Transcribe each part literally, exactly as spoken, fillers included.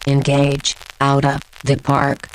Engage. Out of the park.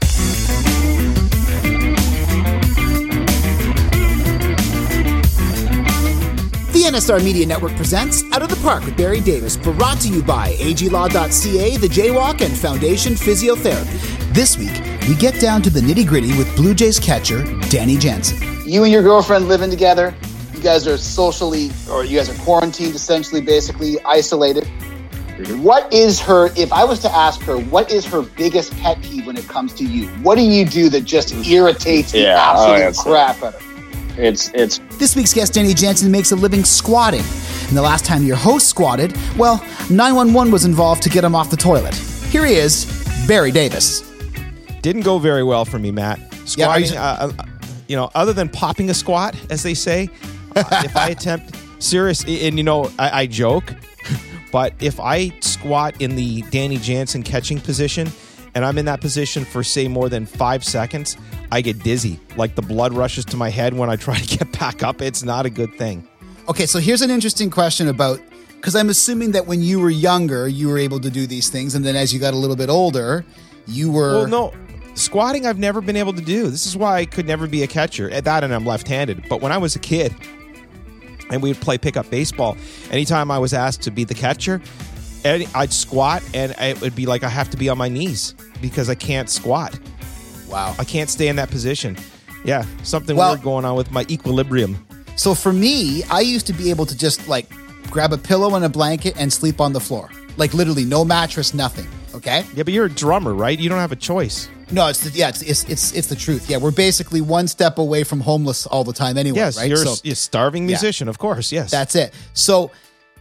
The N S R Media Network presents Out of the Park with Barry Davis, brought to you by A G Law dot C A, The Jaywalk, and Foundation Physiotherapy. This week, we get down to the nitty-gritty with Blue Jays catcher Danny Jansen. You and your girlfriend living together. You guys are socially, or you guys are quarantined, essentially, basically isolated. What is her, if I was to ask her, what is her biggest pet peeve when it comes to you? What do you do that just irritates the yeah, absolute oh, crap out of her? It's, it's... This week's guest, Danny Jansen, makes a living squatting. And the last time your host squatted, well, nine one one was involved to get him off the toilet. Here he is, Barry Davis. Didn't go very well for me, Matt. Squatting, Yeah, uh, uh, you know, other than popping a squat, as they say, uh, if I attempt serious, and you know, I, I joke, but if I squat in the Danny Jansen catching position, and I'm in that position for, say, more than five seconds, I get dizzy. Like the blood rushes to my head when I try to get back up. It's not a good thing. Okay, so here's an interesting question about, because I'm assuming that when you were younger, you were able to do these things, and then as you got a little bit older, you were... Well, no. Squatting, I've never been able to do. This is why I could never be a catcher. At that, and I'm left-handed. But when I was a kid, and we would play pickup baseball, anytime I was asked to be the catcher, I'd squat, and it would be like I have to be on my knees because I can't squat. Wow. I can't stay in that position. Yeah, something Well- weird going on with my equilibrium. So for me, I used to be able to just like grab a pillow and a blanket and sleep on the floor. Like literally no mattress, nothing. Okay? Yeah, but you're a drummer, right? You don't have a choice. No, it's the, yeah, it's, it's it's it's the truth. Yeah, we're basically one step away from homeless all the time anyway, Yes, right? you're, So a, you're a starving yeah. musician, of course, yes. that's it. So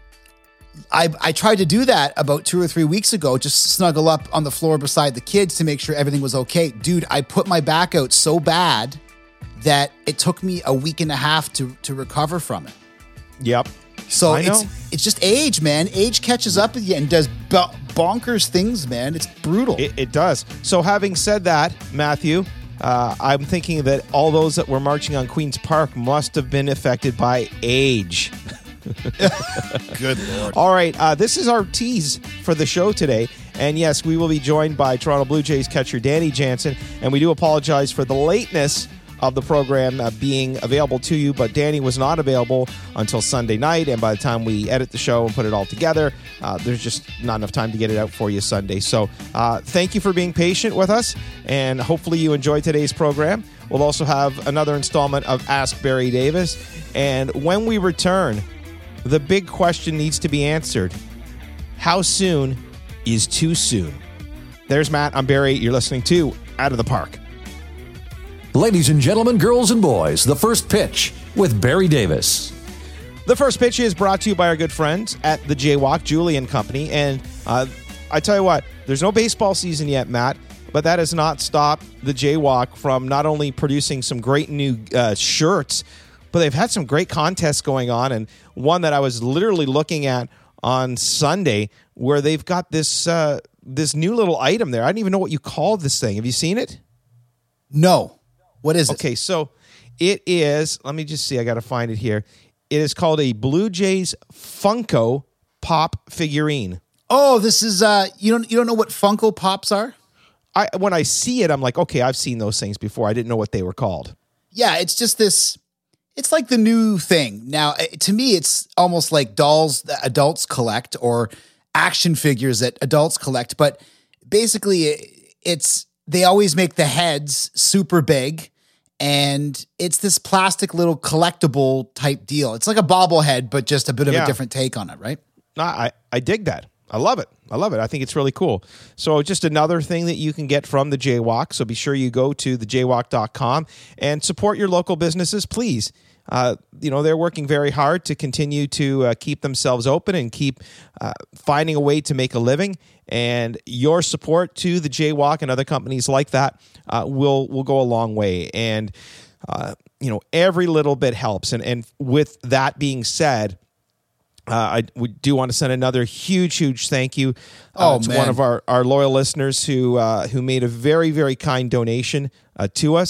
I I tried to do that about two or three weeks ago, just snuggle up on the floor beside the kids to make sure everything was okay. Dude, I put my back out so bad that it took me a week and a half to to recover from it. Yep. So I it's know. it's just age, man. Age catches up with you and does bo- bonkers things, man. It's brutal. It, it does. So having said that, Matthew, uh, I'm thinking that all those that were marching on Queen's Park must have been affected by age. Good Lord. All right, uh, this is our tease for the show today. And yes, we will be joined by Toronto Blue Jays catcher Danny Jansen. And we do apologize for the lateness of the program uh, being available to you, but Danny was not available until Sunday night, and by the time we edit the show and put it all together, uh, there's just not enough time to get it out for you Sunday. So uh, thank you for being patient with us, and hopefully you enjoyed today's program. We'll also have another installment of Ask Barry Davis, and when we return, the big question needs to be answered. How soon is too soon? There's Matt, I'm Barry, you're listening to Out of the Park. Ladies and gentlemen, girls and boys, the first pitch with Barry Davis. The first pitch is brought to you by our good friends at the Jaywalk, Julie and Company. And uh, I tell you what, there's no baseball season yet, Matt, but that has not stopped the Jaywalk from not only producing some great new uh, shirts, but they've had some great contests going on. And one that I was literally looking at on Sunday where they've got this uh, this new little item there. I don't even know what you call this thing. Have you seen it? No. What is it? Okay, so it is, let me just see, I got to find it here. It is called a Blue Jays Funko Pop figurine. Oh, this is uh you don't you don't know what Funko Pops are? I when I see it, I'm like, okay, I've seen those things before. I didn't know what they were called. Yeah, it's just this it's like the new thing. Now, eh, to me it's almost like dolls that adults collect or action figures that adults collect, but basically it's they always make the heads super big, and it's this plastic little collectible type deal. It's like a bobblehead, but just a bit of Yeah. a different take on it, right? I, I dig that. I love it. I love it. I think it's really cool. So just another thing that you can get from the Jaywalk. So be sure you go to the jaywalk dot com and support your local businesses, please. Uh, you know, they're working very hard to continue to uh, keep themselves open and keep uh, finding a way to make a living. And your support to the Jaywalk and other companies like that uh, will will go a long way. And, uh, you know, every little bit helps. And, and with that being said, Uh, I we do want to send another huge, huge thank you uh, Oh, to man. one of our, our loyal listeners who uh, who made a very, very kind donation uh, to us.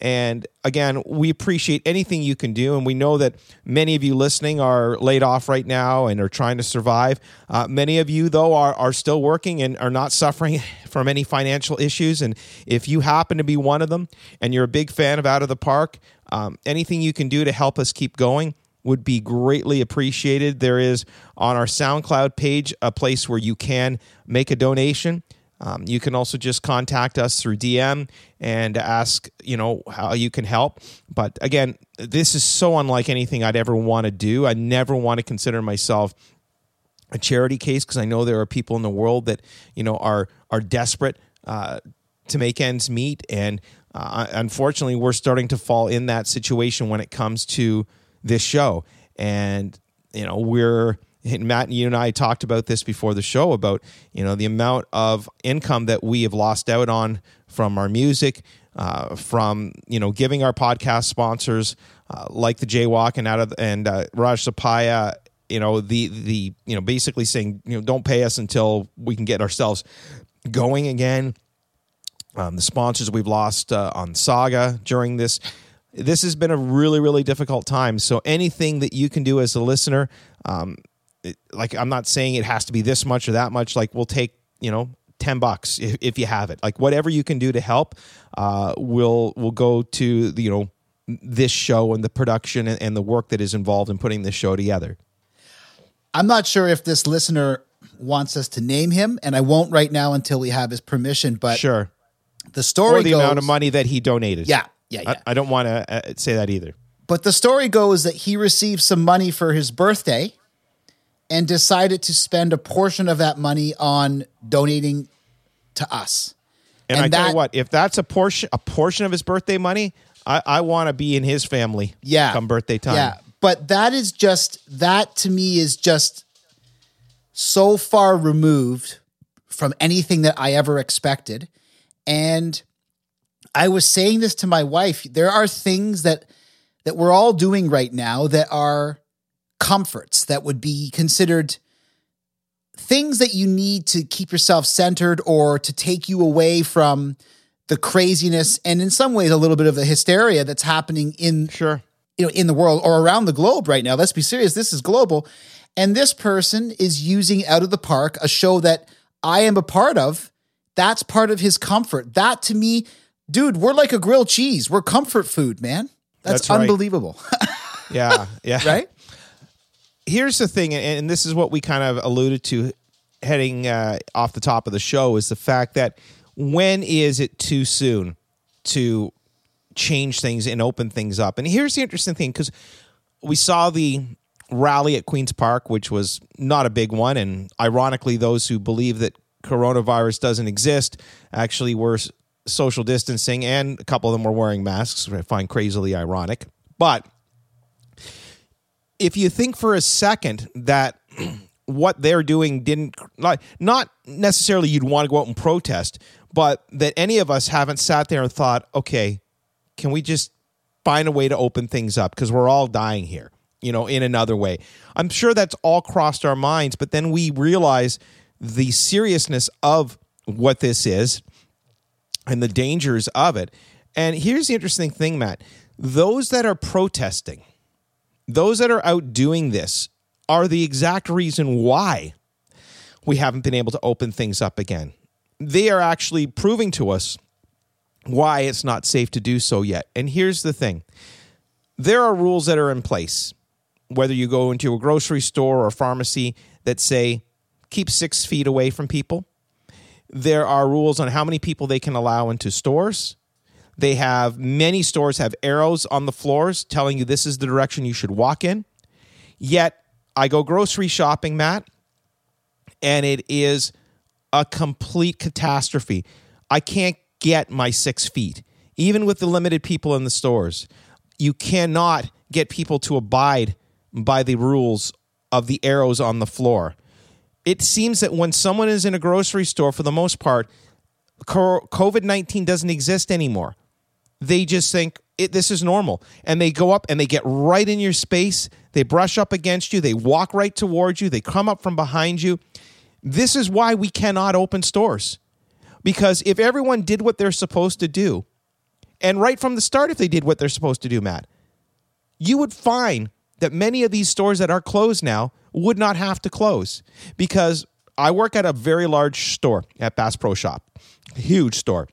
And again, we appreciate anything you can do. And we know that many of you listening are laid off right now and are trying to survive. Uh, many of you, though, are, are still working and are not suffering from any financial issues. And if you happen to be one of them and you're a big fan of Out of the Park, um, anything you can do to help us keep going would be greatly appreciated. There is on our SoundCloud page a place where you can make a donation. Um, you can also just contact us through D M and ask, you know, how you can help. But again, this is so unlike anything I'd ever want to do. I never want to consider myself a charity case because I know there are people in the world that, you know, are are desperate uh, to make ends meet. And uh, unfortunately, we're starting to fall in that situation when it comes to this show. And, you know, we're... And Matt, you and I talked about this before the show about, you know, the amount of income that we have lost out on from our music, uh, from, you know, giving our podcast sponsors uh, like the Jaywalk and out of and uh, Raj Sapaya, you know, the the you know basically saying, you know, don't pay us until we can get ourselves going again. Um, the sponsors we've lost uh, on Saga during this. This has been a really, really difficult time. So anything that you can do as a listener, um, It, like, I'm not saying it has to be this much or that much. Like, we'll take, you know, ten bucks if, if you have it. Like, whatever you can do to help, uh, will will go to the, you know, this show and the production and, and the work that is involved in putting this show together. I'm not sure if this listener wants us to name him, and I won't right now until we have his permission. But sure, the story or the goes, amount of money that he donated. Yeah, yeah, yeah. I, I don't want to uh, say that either. But the story goes that he received some money for his birthday and decided to spend a portion of that money on donating to us. And, and I that, tell you what, if that's a portion, a portion of his birthday money, I, I want to be in his family. Yeah, come birthday time. Yeah, but that is just that to me is just so far removed from anything that I ever expected. And I was saying this to my wife. There are things that that we're all doing right now that are comforts that would be considered things that you need to keep yourself centered or to take you away from the craziness and in some ways a little bit of the hysteria that's happening in sure you know in the world or around the globe right now. Let's be serious. This is global. And this person is using Out of the Park, a show that I am a part of. That's part of his comfort. That to me, dude, we're like a grilled cheese. We're comfort food, man. That's, That's right. unbelievable. yeah. Yeah. Right? Here's the thing, and this is what we kind of alluded to heading uh, off the top of the show, is the fact that when is it too soon to change things and open things up? And here's the interesting thing, because we saw the rally at Queen's Park, which was not a big one, and ironically, those who believe that coronavirus doesn't exist actually were social distancing, and a couple of them were wearing masks, which I find crazily ironic. But if you think for a second that what they're doing didn't, like, not necessarily you'd want to go out and protest, but that any of us haven't sat there and thought, okay, can we just find a way to open things up? Because we're all dying here, you know, in another way. I'm sure that's all crossed our minds, but then we realize the seriousness of what this is and the dangers of it. And here's the interesting thing, Matt. Those that are protesting, those that are out doing this are the exact reason why we haven't been able to open things up again. They are actually proving to us why it's not safe to do so yet. And here's the thing. There are rules that are in place, whether you go into a grocery store or a pharmacy, that say keep six feet away from people. There are rules on how many people they can allow into stores. They have, many stores have arrows on the floors telling you this is the direction you should walk in. Yet, I go grocery shopping, Matt, and it is a complete catastrophe. I can't get my six feet. Even with the limited people in the stores, you cannot get people to abide by the rules of the arrows on the floor. It seems that when someone is in a grocery store, for the most part, COVID nineteen doesn't exist anymore. They just think it, this is normal. And they go up and they get right in your space. They brush up against you. They walk right towards you. They come up from behind you. This is why we cannot open stores. Because if everyone did what they're supposed to do, And right from the start, if they did what they're supposed to do, Matt, you would find that many of these stores that are closed now would not have to close, because I work at a very large store at Bass Pro Shop, huge store.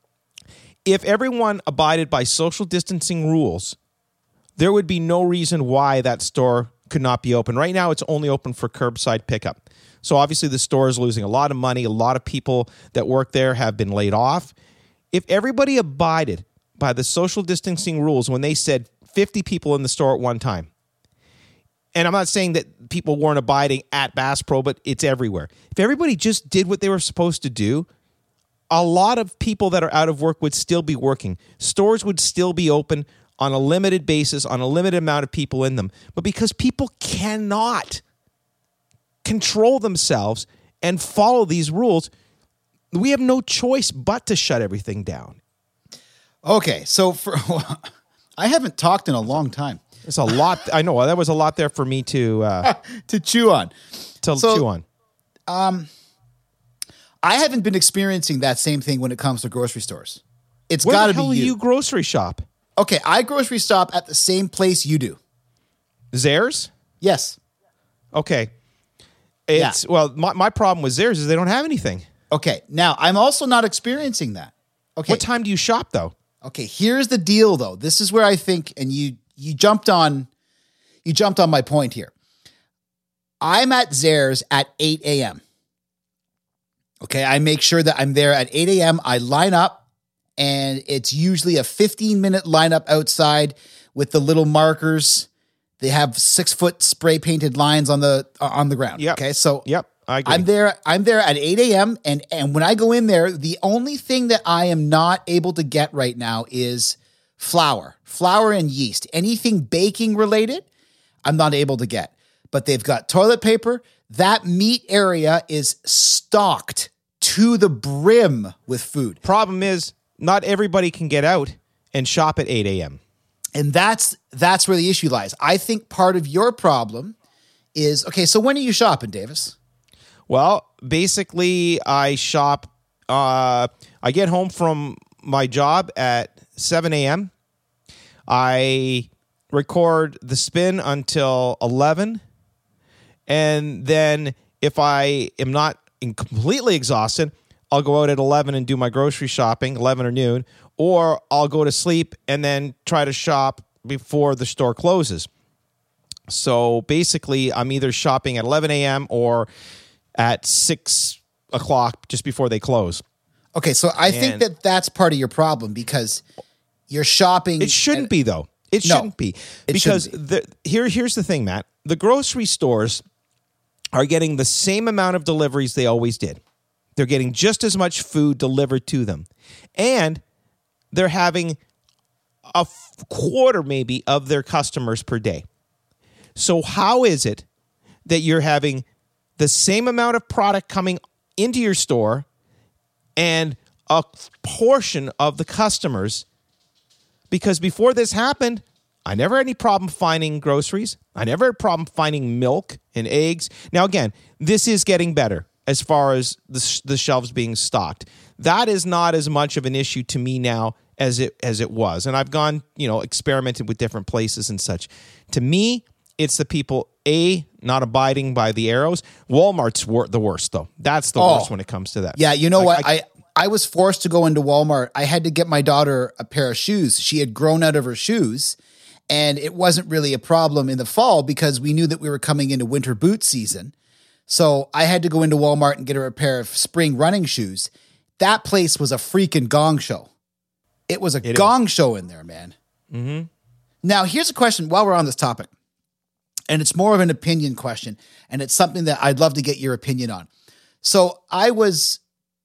If everyone abided by social distancing rules, there would be no reason why that store could not be open. Right now, it's only open for curbside pickup. So obviously the store is losing a lot of money. A lot of people that work there have been laid off. If everybody abided by the social distancing rules when they said fifty people in the store at one time, and I'm not saying that people weren't abiding at Bass Pro, but it's everywhere. If everybody just did what they were supposed to do, a lot of people that are out of work would still be working. Stores would still be open on a limited basis, on a limited amount of people in them. But because people cannot control themselves and follow these rules, we have no choice but to shut everything down. Okay, so for I haven't talked in a long time. It's a lot. I know that was a lot there for me to uh, to chew on. To so, chew on. Um, I haven't been experiencing that same thing when it comes to grocery stores. It's got to be you. Where the hell do you grocery shop? Okay, I grocery shop at the same place you do. Zehrs? Yes. Okay. It's yeah. Well, my, my problem with Zehrs is they don't have anything. Okay, now I'm also not experiencing that. Okay. What time do you shop though? Okay, here's the deal though. This is where I think, and you you jumped on, you jumped on my point here. I'm at Zehrs at eight a.m. Okay, I make sure that I'm there at eight a.m. I line up, and it's usually a fifteen-minute lineup outside with the little markers. They have six-foot spray-painted lines on the uh, on the ground. Yep. Okay, so yep, I agree. I'm there. I'm there at eight a.m. and and when I go in there, the only thing that I am not able to get right now is flour, flour and yeast. Anything baking related, I'm not able to get. But they've got toilet paper. That meat area is stocked to the brim with food. Problem is, not everybody can get out and shop at eight a.m. And that's that's where the issue lies. I think part of your problem is, okay, so when are you shopping, Davis? Well, basically, I shop, uh, I get home from my job at seven a.m. I record the spin until eleven. And then if I am not completely exhausted, I'll go out at eleven and do my grocery shopping, eleven or noon, or I'll go to sleep and then try to shop before the store closes. So basically, I'm either shopping at eleven a.m. or at six o'clock just before they close. Okay, so I and think that that's part of your problem because you're shopping. It shouldn't at, be, though. It no, shouldn't be. It because shouldn't be. The, here, here's the thing, Matt. The grocery stores are getting the same amount of deliveries they always did. They're getting just as much food delivered to them. And they're having a f- quarter maybe of their customers per day. So how is it that you're having the same amount of product coming into your store and a portion of the customers? Because before this happened, I never had any problem finding groceries. I never had a problem finding milk and eggs. Now, again, this is getting better as far as the, sh- the shelves being stocked. That is not as much of an issue to me now as it as it was. And I've gone, you know, experimented with different places and such. To me, it's the people, A, not abiding by the arrows. Walmart's wor- the worst, though. That's the Oh. worst when it comes to that. Yeah, you know Like, what? I, I was forced to go into Walmart. I had to get my daughter a pair of shoes. She had grown out of her shoes, and it wasn't really a problem in the fall because we knew that we were coming into winter boot season. So I had to go into Walmart and get her a pair of spring running shoes. That place was a freaking gong show. It was a It gong show in there, man. Mm-hmm. Now, here's a question while we're on this topic, and it's more of an opinion question, and it's something that I'd love to get your opinion on. So I was,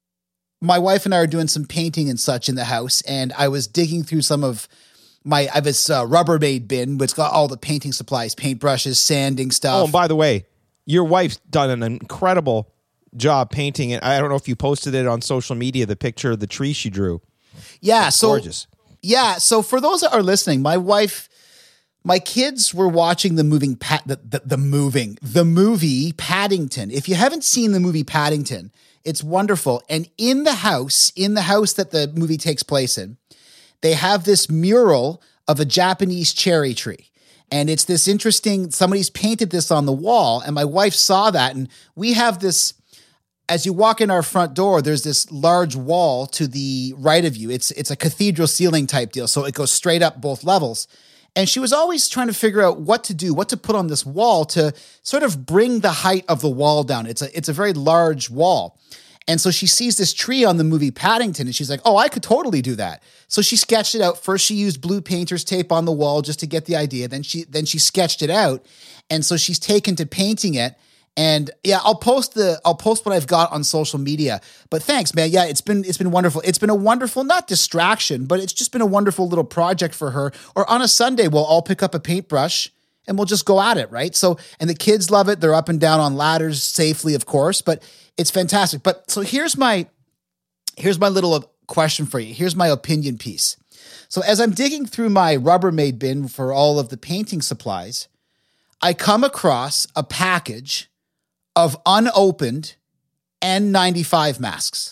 my wife and I are doing some painting and such in the house, and I was digging through some of my, I have this uh, Rubbermaid bin, which got all the painting supplies, paintbrushes, sanding stuff. Oh, and by the way, your wife's done an incredible job painting it. I don't know if you posted it on social media, the picture of the tree she drew. Yeah, it's so gorgeous. Yeah, so for those that are listening, my wife, my kids were watching the moving pat the, the, the moving the movie Paddington. If you haven't seen the movie Paddington, it's wonderful. And in the house, in the house that the movie takes place in, they have this mural of a Japanese cherry tree. And it's this interesting, somebody's painted this on the wall, and my wife saw that. And we have this, as you walk in our front door, there's this large wall to the right of you. It's it's a cathedral ceiling type deal, so it goes straight up both levels. And she was always trying to figure out what to do, what to put on this wall to sort of bring the height of the wall down. It's a it's a very large wall. And so she sees this tree on the movie Paddington, and she's like, oh, I could totally do that. So she sketched it out. First, she used blue painter's tape on the wall just to get the idea. Then she then she sketched it out. And so she's taken to painting it. And yeah, I'll post the I'll post what I've got on social media. But thanks, man. Yeah, it's been it's been wonderful. It's been a wonderful, not distraction, but it's just been a wonderful little project for her. Or on a Sunday, we'll all pick up a paintbrush and we'll just go at it, right? So, and the kids love it. They're up and down on ladders safely, of course, but it's fantastic. But so here's my here's my little question for you. Here's my opinion piece. So as I'm digging through my Rubbermaid bin for all of the painting supplies, I come across a package of unopened N ninety-five masks.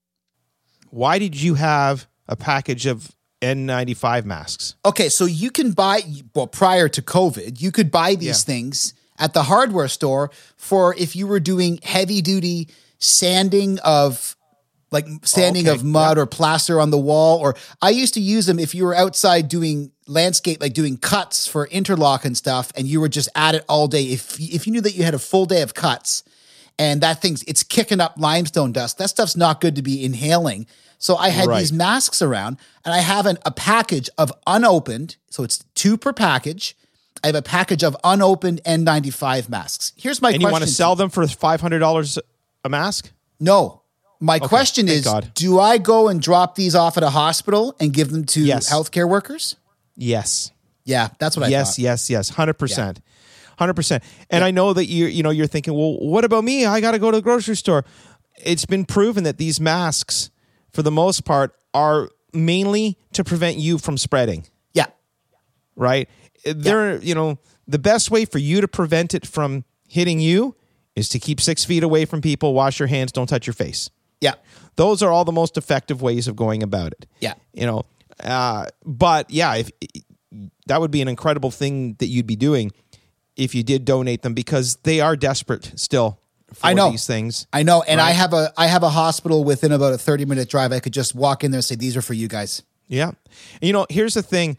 Why did you have a package of N ninety-five masks? Okay, so you can buy, well, prior to COVID, you could buy these Yeah. things at the hardware store for if you were doing heavy duty sanding of like sanding Okay, of mud yeah. or plaster on the wall. Or I used to use them if you were outside doing landscape, like doing cuts for interlock and stuff, and you were just at it all day. If if you knew that you had a full day of cuts and that thing's, it's kicking up limestone dust, that stuff's not good to be inhaling. So I had Right. these masks around, and I have an, a package of unopened, so it's two per package. I have a package of unopened N ninety-five masks. Here's my And question. you want to sell them for five hundred dollars a mask? No. My question thank is, God. do I go and drop these off at a hospital and give them to Yes. healthcare workers? Yes. Yeah, that's what I yes, thought. yes, yes, hundred percent, hundred percent. And I know that you, you know, you're thinking, well, what about me? I got to go to the grocery store. It's been proven that these masks, for the most part, are mainly to prevent you from spreading. Yeah. Right? They're, you know, the best way for you to prevent it from hitting you is to keep six feet away from people, wash your hands, don't touch your face. Yeah. Those are all the most effective ways of going about it. Yeah. You know, uh, but yeah, if that would be an incredible thing that you'd be doing if you did donate them, because they are desperate still for I know. these things. I know. And I Right. have a I have a hospital within about a thirty minute drive. I could just walk in there and say, these are for you guys. Yeah. And, you know, here's the thing.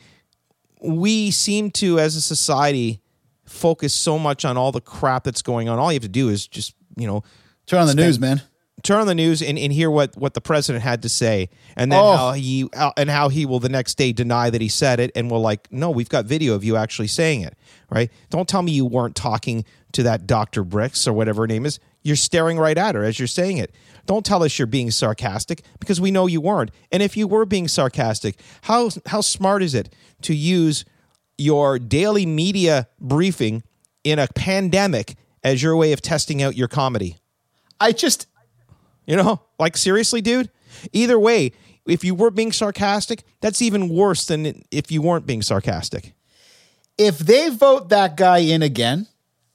We seem to, as a society, focus so much on all the crap that's going on. All you have to do is just, you know, Turn on the spend- news, man. turn on the news and, and hear what, what the president had to say, and then Oh. how he how, and how he will the next day deny that he said it, and we're like, no, we've got video of you actually saying it, right? Don't tell me you weren't talking to that Doctor Bricks or whatever her name is. You're staring right at her as you're saying it. Don't tell us you're being sarcastic, because we know you weren't. And if you were being sarcastic, how how smart is it to use your daily media briefing in a pandemic as your way of testing out your comedy? I just You know, like seriously, dude. Either way, if you were being sarcastic, that's even worse than if you weren't being sarcastic. if they vote that guy in again,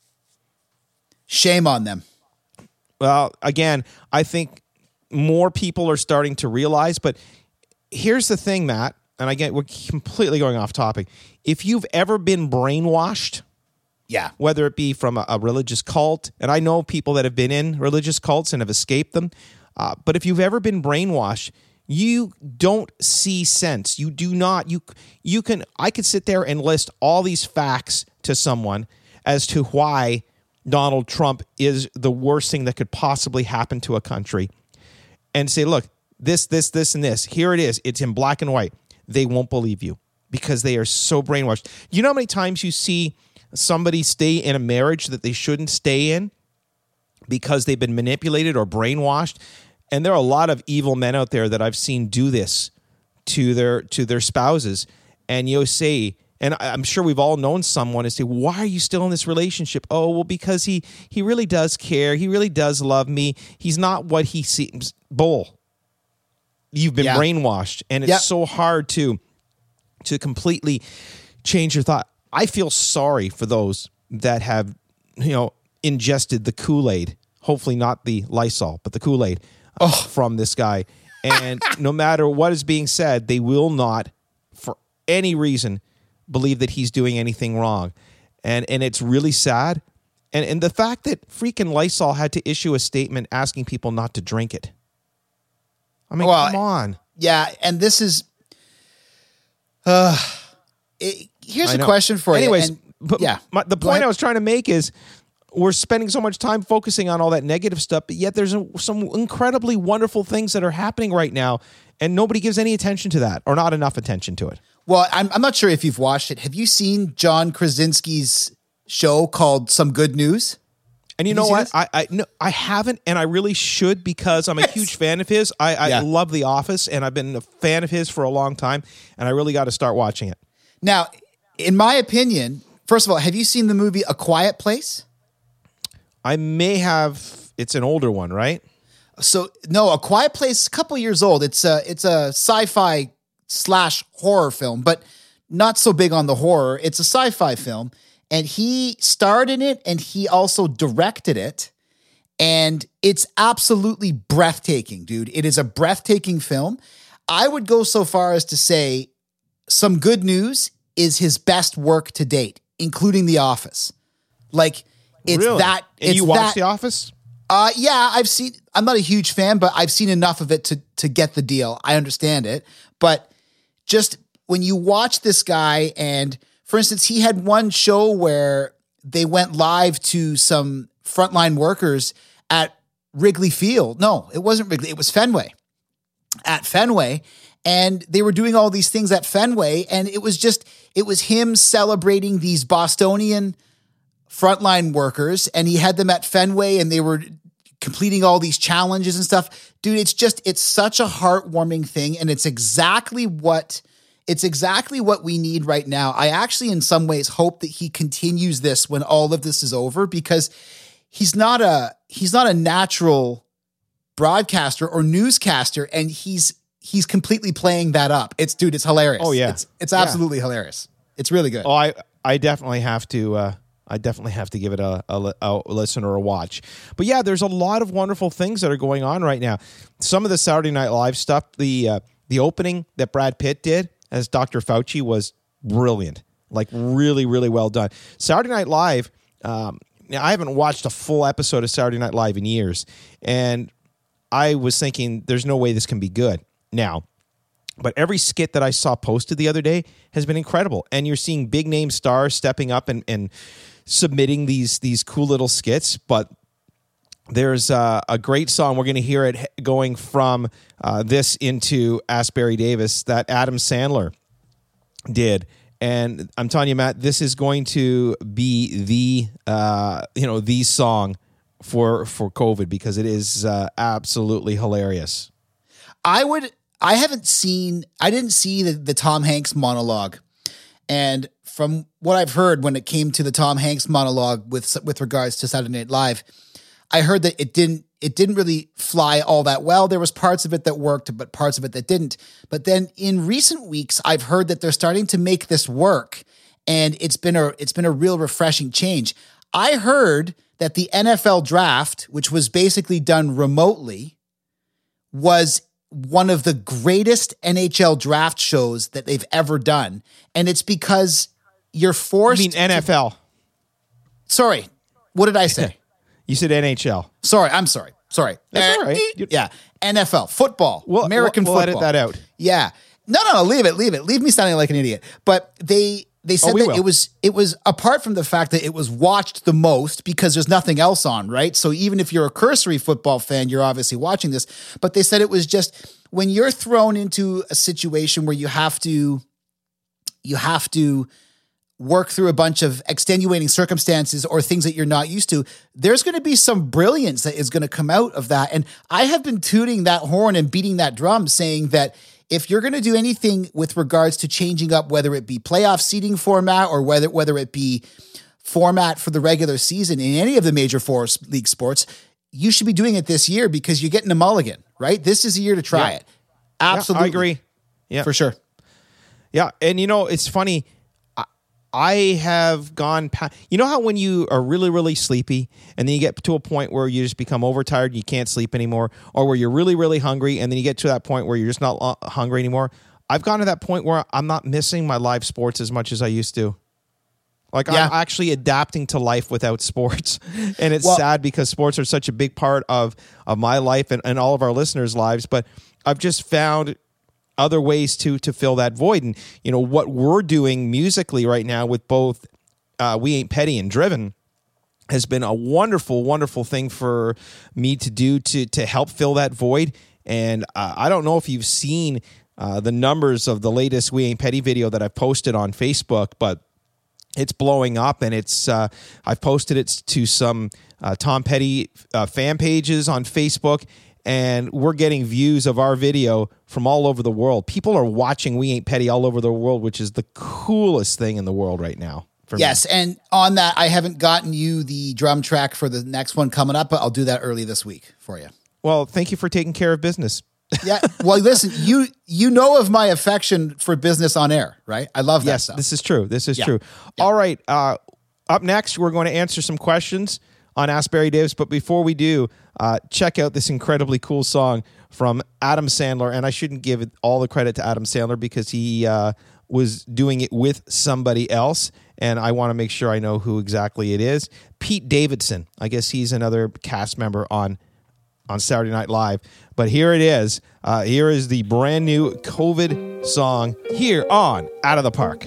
shame on them. Well, again, I think more people are starting to realize, but here's the thing, Matt, and again, we're completely going off topic. If you've ever been brainwashed, Yeah. whether it be from a, a religious cult, and I know people that have been in religious cults and have escaped them, uh, but if you've ever been brainwashed, you don't see sense. You do not. You you can. I could sit there and list all these facts to someone as to why Donald Trump is the worst thing that could possibly happen to a country, and say, look, this, this, this, and this. Here it is. It's in black and white. They won't believe you because they are so brainwashed. You know how many times you see somebody stay in a marriage that they shouldn't stay in because they've been manipulated or brainwashed? And there are a lot of evil men out there that I've seen do this to their to their spouses. And you say, and I'm sure we've all known someone and say, why are you still in this relationship? Oh, well, because he he really does care. He really does love me. He's not what he seems. Bull. You've been Yeah. brainwashed. And it's Yep. so hard to to completely change your thought. I feel sorry for those that have, you know, ingested the Kool-Aid. Hopefully not the Lysol, but the Kool-Aid uh, from this guy. And no matter what is being said, they will not for any reason, believe that he's doing anything wrong. And and it's really sad. And and the fact that freaking Lysol had to issue a statement asking people not to drink it. I mean, Well, come on. Yeah, and this is. Uh, it, here's I a know. question for Anyways, you. and- but yeah, my, the Go point ahead. I was trying to make is we're spending so much time focusing on all that negative stuff, but yet there's a, some incredibly wonderful things that are happening right now, and nobody gives any attention to that, or not enough attention to it. Well, I'm I'm not sure if you've watched it. Have you seen John Krasinski's show called Some Good News? And you Have know you seen what? this? I I, no, I haven't, and I really should because I'm a Yes. huge fan of his. I, I Yeah. love The Office, and I've been a fan of his for a long time, and I really got to start watching it. Now, in my opinion, first of all, have you seen the movie A Quiet Place? I may have. It's an older one, right? So no, A Quiet Place, a couple years old. It's a it's a sci-fi slash horror film, but not so big on the horror. It's a sci-fi film, and he starred in it, and he also directed it, and it's absolutely breathtaking, dude. It is a breathtaking film. I would go so far as to say Some Good News is his best work to date, including The Office. Like it's really? that. And it's you watched that, The Office? Uh, yeah, I've seen. I'm not a huge fan, but I've seen enough of it to to get the deal. I understand it, but just when you watch this guy, and for instance, he had one show where they went live to some frontline workers at Wrigley Field. No, it wasn't Wrigley. It was Fenway. At Fenway, and they were doing all these things at Fenway, and it was just it was him celebrating these Bostonian frontline workers, and he had them at Fenway, and they were completing all these challenges and stuff. Dude, it's just it's such a heartwarming thing, and it's exactly what it's exactly what we need right now. I actually in some ways hope that he continues this when all of this is over, because he's not a he's not a natural broadcaster or newscaster, and he's he's completely playing that up. It's dude, it's hilarious. Oh, yeah. It's it's Yeah. absolutely hilarious. It's really good. Oh, I I definitely have to. Uh, I definitely have to give it a, a, li- a listen or a watch. But yeah, there's a lot of wonderful things that are going on right now. Some of the Saturday Night Live stuff, the uh, the opening that Brad Pitt did as Doctor Fauci was brilliant. Like really, really well done. Saturday Night Live. Um, now I haven't watched a full episode of Saturday Night Live in years, and I was thinking, there's no way this can be good now. But every skit that I saw posted the other day has been incredible. And you're seeing big name stars stepping up and, and submitting these these cool little skits. But there's uh, a great song. We're going to hear it going from uh, this into Ask Barry Davis that Adam Sandler did. And I'm telling you, Matt, this is going to be the uh, you know the song for for COVID, because it is uh, absolutely hilarious. I would. I haven't seen. I didn't see the, the Tom Hanks monologue, and from what I've heard, when it came to the Tom Hanks monologue with with regards to Saturday Night Live, I heard that it didn't. It didn't really fly all that well. There was parts of it that worked, but parts of it that didn't. But then in recent weeks, I've heard that they're starting to make this work, and it's been a it's been a real refreshing change. I heard that the N F L draft, which was basically done remotely, was one of the greatest N H L draft shows that they've ever done. And it's because you're I forced. mean N F L. To, sorry. What did I say? You said N H L. Sorry. I'm sorry. Sorry. That's all right. Uh, yeah. N F L, football, We'll, American we'll, we'll football. edit that out. Yeah. No, no, no. Leave it. Leave it. Leave me sounding like an idiot. But they they said Oh, we that will. it was it was apart from the fact that it was watched the most because there's nothing else on, right? So even if you're a cursory football fan, you're obviously watching this. But they said it was just when you're thrown into a situation where you have to you have to work through a bunch of extenuating circumstances or things that you're not used to, there's going to be some brilliance that is going to come out of that. And I have been tooting that horn and beating that drum, saying that if you're going to do anything with regards to changing up, whether it be playoff seeding format or whether whether it be format for the regular season in any of the major four league sports, you should be doing it this year because you're getting a mulligan, right? This is a year to try Yeah. it. Absolutely. Yeah, I agree. Yeah, For sure. Yeah, and you know it's funny. I, I have gone past. You know how when you are really, really sleepy, and then you get to a point where you just become overtired and you can't sleep anymore, or where you're really, really hungry, and then you get to that point where you're just not lo- hungry anymore. I've gotten to that point where I'm not missing my live sports as much as I used to. Like Yeah. I'm actually adapting to life without sports. And it's Well- sad because sports are such a big part of, of my life and, and all of our listeners' lives. But I've just found other ways to to fill that void. And, you know, what we're doing musically right now with both uh, We Ain't Petty and Driven has been a wonderful, wonderful thing for me to do to to help fill that void. And uh, I don't know if you've seen uh, the numbers of the latest We Ain't Petty video that I've posted on Facebook, but it's blowing up, and it's uh, I've posted it to some uh, Tom Petty uh, fan pages on Facebook, and we're getting views of our video from all over the world. People are watching We Ain't Petty all over the world, which is the coolest thing in the world right now. For Yes, me. and on that, I haven't gotten you the drum track for the next one coming up, but I'll do that early this week for you. Well, thank you for taking care of business. Yeah. Well, listen, you you know of my affection for business on air, right? I love that Yes, stuff. this is true. This is Yeah. true. All right. Uh, up next, we're going to answer some questions on Ask Barry Davis. But before we do, uh, check out this incredibly cool song from Adam Sandler. And I shouldn't give it all the credit to Adam Sandler because he uh, was doing it with somebody else. And I want to make sure I know who exactly it is. Pete Davidson. I guess he's another cast member on on Saturday Night Live. But here it is. Uh, here is the brand new COVID song here on Out of the Park.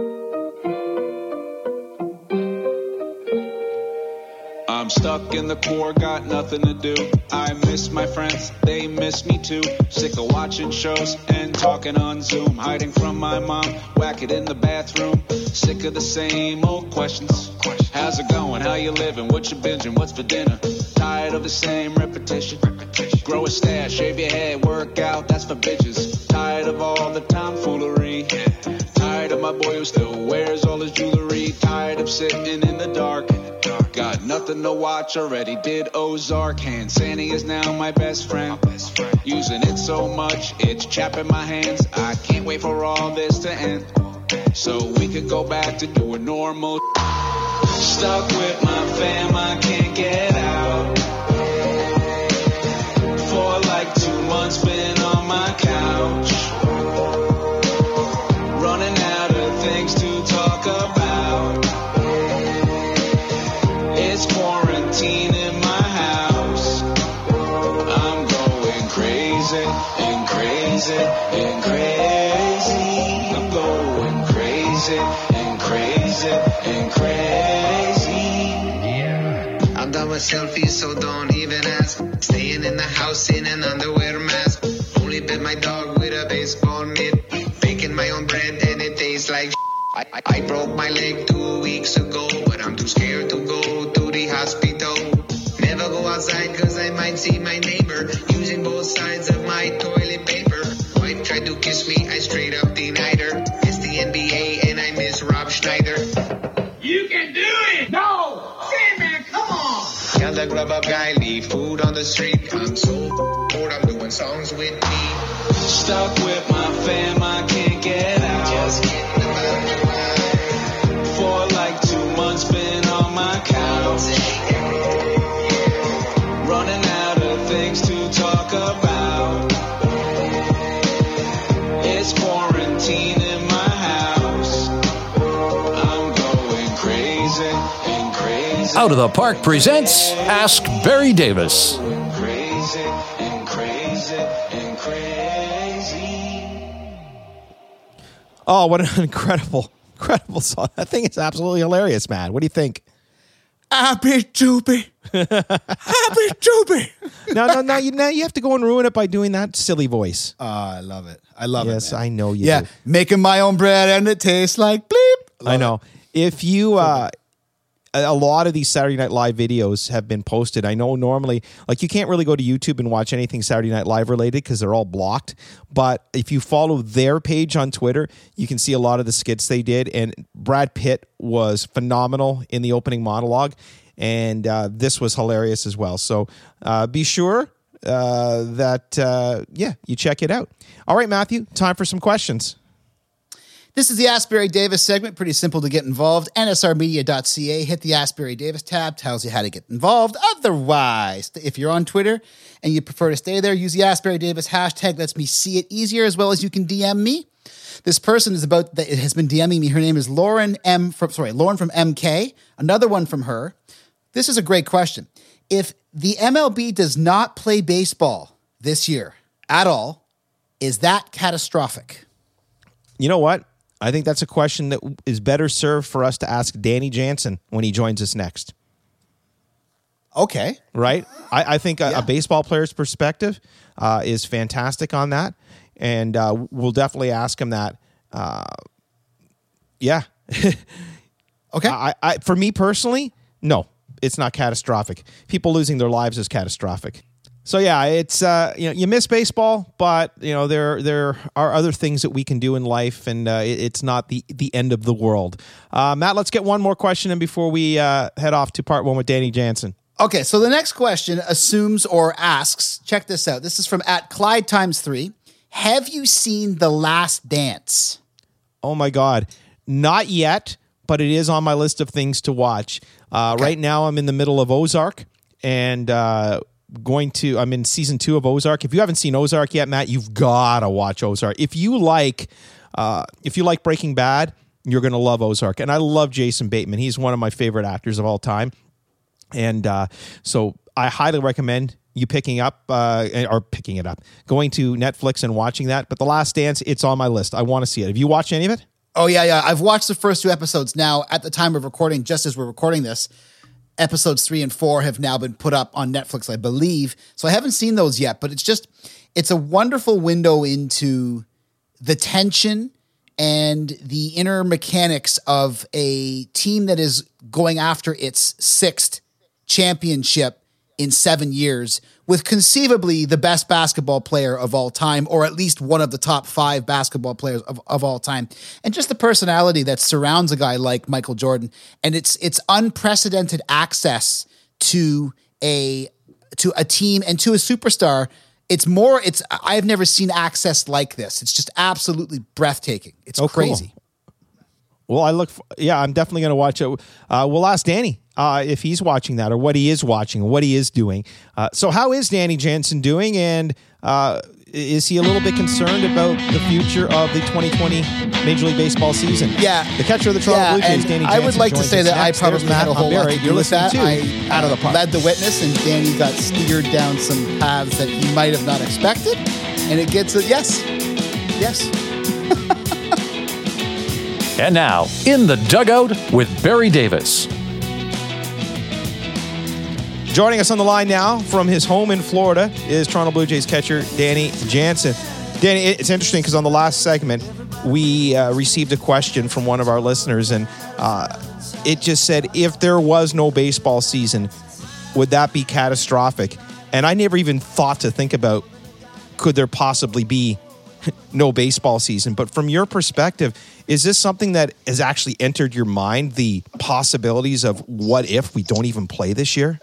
I'm stuck in the core, got nothing to do. I miss my friends, they miss me too. Sick of watching shows and talking on Zoom. Hiding from my mom, whack it in the bathroom. Sick of the same old questions. How's it going? How you living? What you binging? What's for dinner? Tired of the same repetition. Grow a stash, shave your head, work out, that's for bitches. Tired of all the tomfoolery. Tired of my boy who still wears all his jewelry. Tired of sitting in the dark. Got nothing to watch, already did Ozark. Hand Sandy is now my best friend. Using it so much, it's chapping my hands. I can't wait for all this to end, so we could go back to doing normal. Stuck with my fam, I can't get out. For like two months, been on my couch. Running out of things to talk about. It's quarantine in my house. I'm going crazy and crazy and crazy. I'm going crazy and crazy and crazy. I'm done with selfies, so don't even ask. Staying in the house in an underwear mask. Only bit my dog with a baseball mitt. Baking my own bread and it tastes like I, I, I broke my leg two weeks ago, but I'm too scared to go to the hospital. Never go outside cause I might see my neighbor using both sides of my toilet paper. Wife tried to kiss me, I straight up denied her. It's the N B A and I miss Rob Schneider. You can do it! No! Sandman, come on! Tell the grub up guy, leave food on the street. I'm so bored, I'm doing songs with me. Stuck with my fam, I can't get out. Just getting about your mind. For like two months, been on my couch. Running out of things to talk about. It's quarantine in my house. I'm going crazy and crazy. Out of the Park presents Ask Barry Davis. Crazy and crazy and crazy. Oh, what an incredible, incredible song. That thing is absolutely hilarious, man. What do you think? Happy to be. Happy to be. No, no, no. You, now you have to go and ruin it by doing that silly voice. Oh, I love it. I love it. Yes, man. I know you Yeah, do. making my own bread and it tastes like bleep. I know. If you, uh, a a lot of these Saturday Night Live videos have been posted. I know normally, like you can't really go to YouTube and watch anything Saturday Night Live related because they're all blocked. But if you follow their page on Twitter, you can see a lot of the skits they did. And Brad Pitt was phenomenal in the opening monologue. And uh, this was hilarious as well. So uh, be sure uh, that, uh, yeah, you check it out. All right, Matthew, time for some questions. This is the Asbury Davis segment. Pretty simple to get involved. N S R media dot C A. Hit the Asbury Davis tab. Tells you how to get involved. Otherwise, if you're on Twitter and you prefer to stay there, use the Asbury Davis hashtag. Lets me see it easier, as well as you can D M me. This person is about that has been DMing me. Her name is Lauren M. From, sorry, Lauren from M K. Another one from her. This is a great question. If the M L B does not play baseball this year at all, is that catastrophic? You know what? I think that's a question that is better served for us to ask Danny Jansen when he joins us next. Okay. Right? I, I think a, Yeah. a baseball player's perspective uh, is fantastic on that. And uh, we'll definitely ask him that. Uh, yeah. Okay. I, I, for me personally, no, it's not catastrophic. People losing their lives is catastrophic. So yeah, it's uh, you know, you miss baseball, but you know there there are other things that we can do in life, and uh, it, it's not the the end of the world. Uh, Matt, let's get one more question in before we uh, head off to part one with Danny Jansen. Okay, so the next question assumes or asks, check this out. This is from at Clyde times three. Have you seen The Last Dance? Oh my God, not yet, but it is on my list of things to watch. Uh, Okay. Right now, I'm in the middle of Ozark, and uh, going to I'm in season two of Ozark. If you haven't seen Ozark yet, Matt, you've got to watch Ozark. If you like, uh, if you like Breaking Bad, you're going to love Ozark. And I love Jason Bateman. He's one of my favorite actors of all time. And uh, so I highly recommend you picking up uh, or picking it up, going to Netflix and watching that. But The Last Dance, it's on my list. I want to see it. Have you watched any of it? Oh, yeah, yeah. I've watched the first two episodes now at the time of recording, just as we're recording this. Episodes three and four have now been put up on Netflix, I believe. So I haven't seen those yet, but it's just, it's a wonderful window into the tension and the inner mechanics of a team that is going after its sixth championship in seven years with conceivably the best basketball player of all time, or at least one of the top five basketball players of, of all time. And just the personality that surrounds a guy like Michael Jordan. And it's it's unprecedented access to a to a team and to a superstar. It's more, it's I've never seen access like this. It's just absolutely breathtaking. It's Oh, cool. crazy. Well, I look, for, yeah, I'm definitely going to watch it. Uh, we'll ask Danny uh, if he's watching that or what he is watching, what he is doing. Uh, so how is Danny Jansen doing? And uh, is he a little bit concerned about the future of the twenty twenty Major League Baseball season? Yeah. The catcher of the Toronto Yeah, Blue Jays, and Danny I Jansen. would like to joins say us that I next. probably There's had a Matt whole lot Barry. to do You're with that. listening to I Out of the Park. led the witness, and Danny got steered down some paths that he might have not expected. And it gets a yes. Yes. And now, In the Dugout with Barry Davis. Joining us on the line now from his home in Florida is Toronto Blue Jays catcher Danny Jansen. Danny, it's interesting because on the last segment, we uh, received a question from one of our listeners, and uh, it just said, if there was no baseball season, would that be catastrophic? And I never even thought to think about, could there possibly be no baseball season? But from your perspective, is this something that has actually entered your mind, the possibilities of what if we don't even play this year?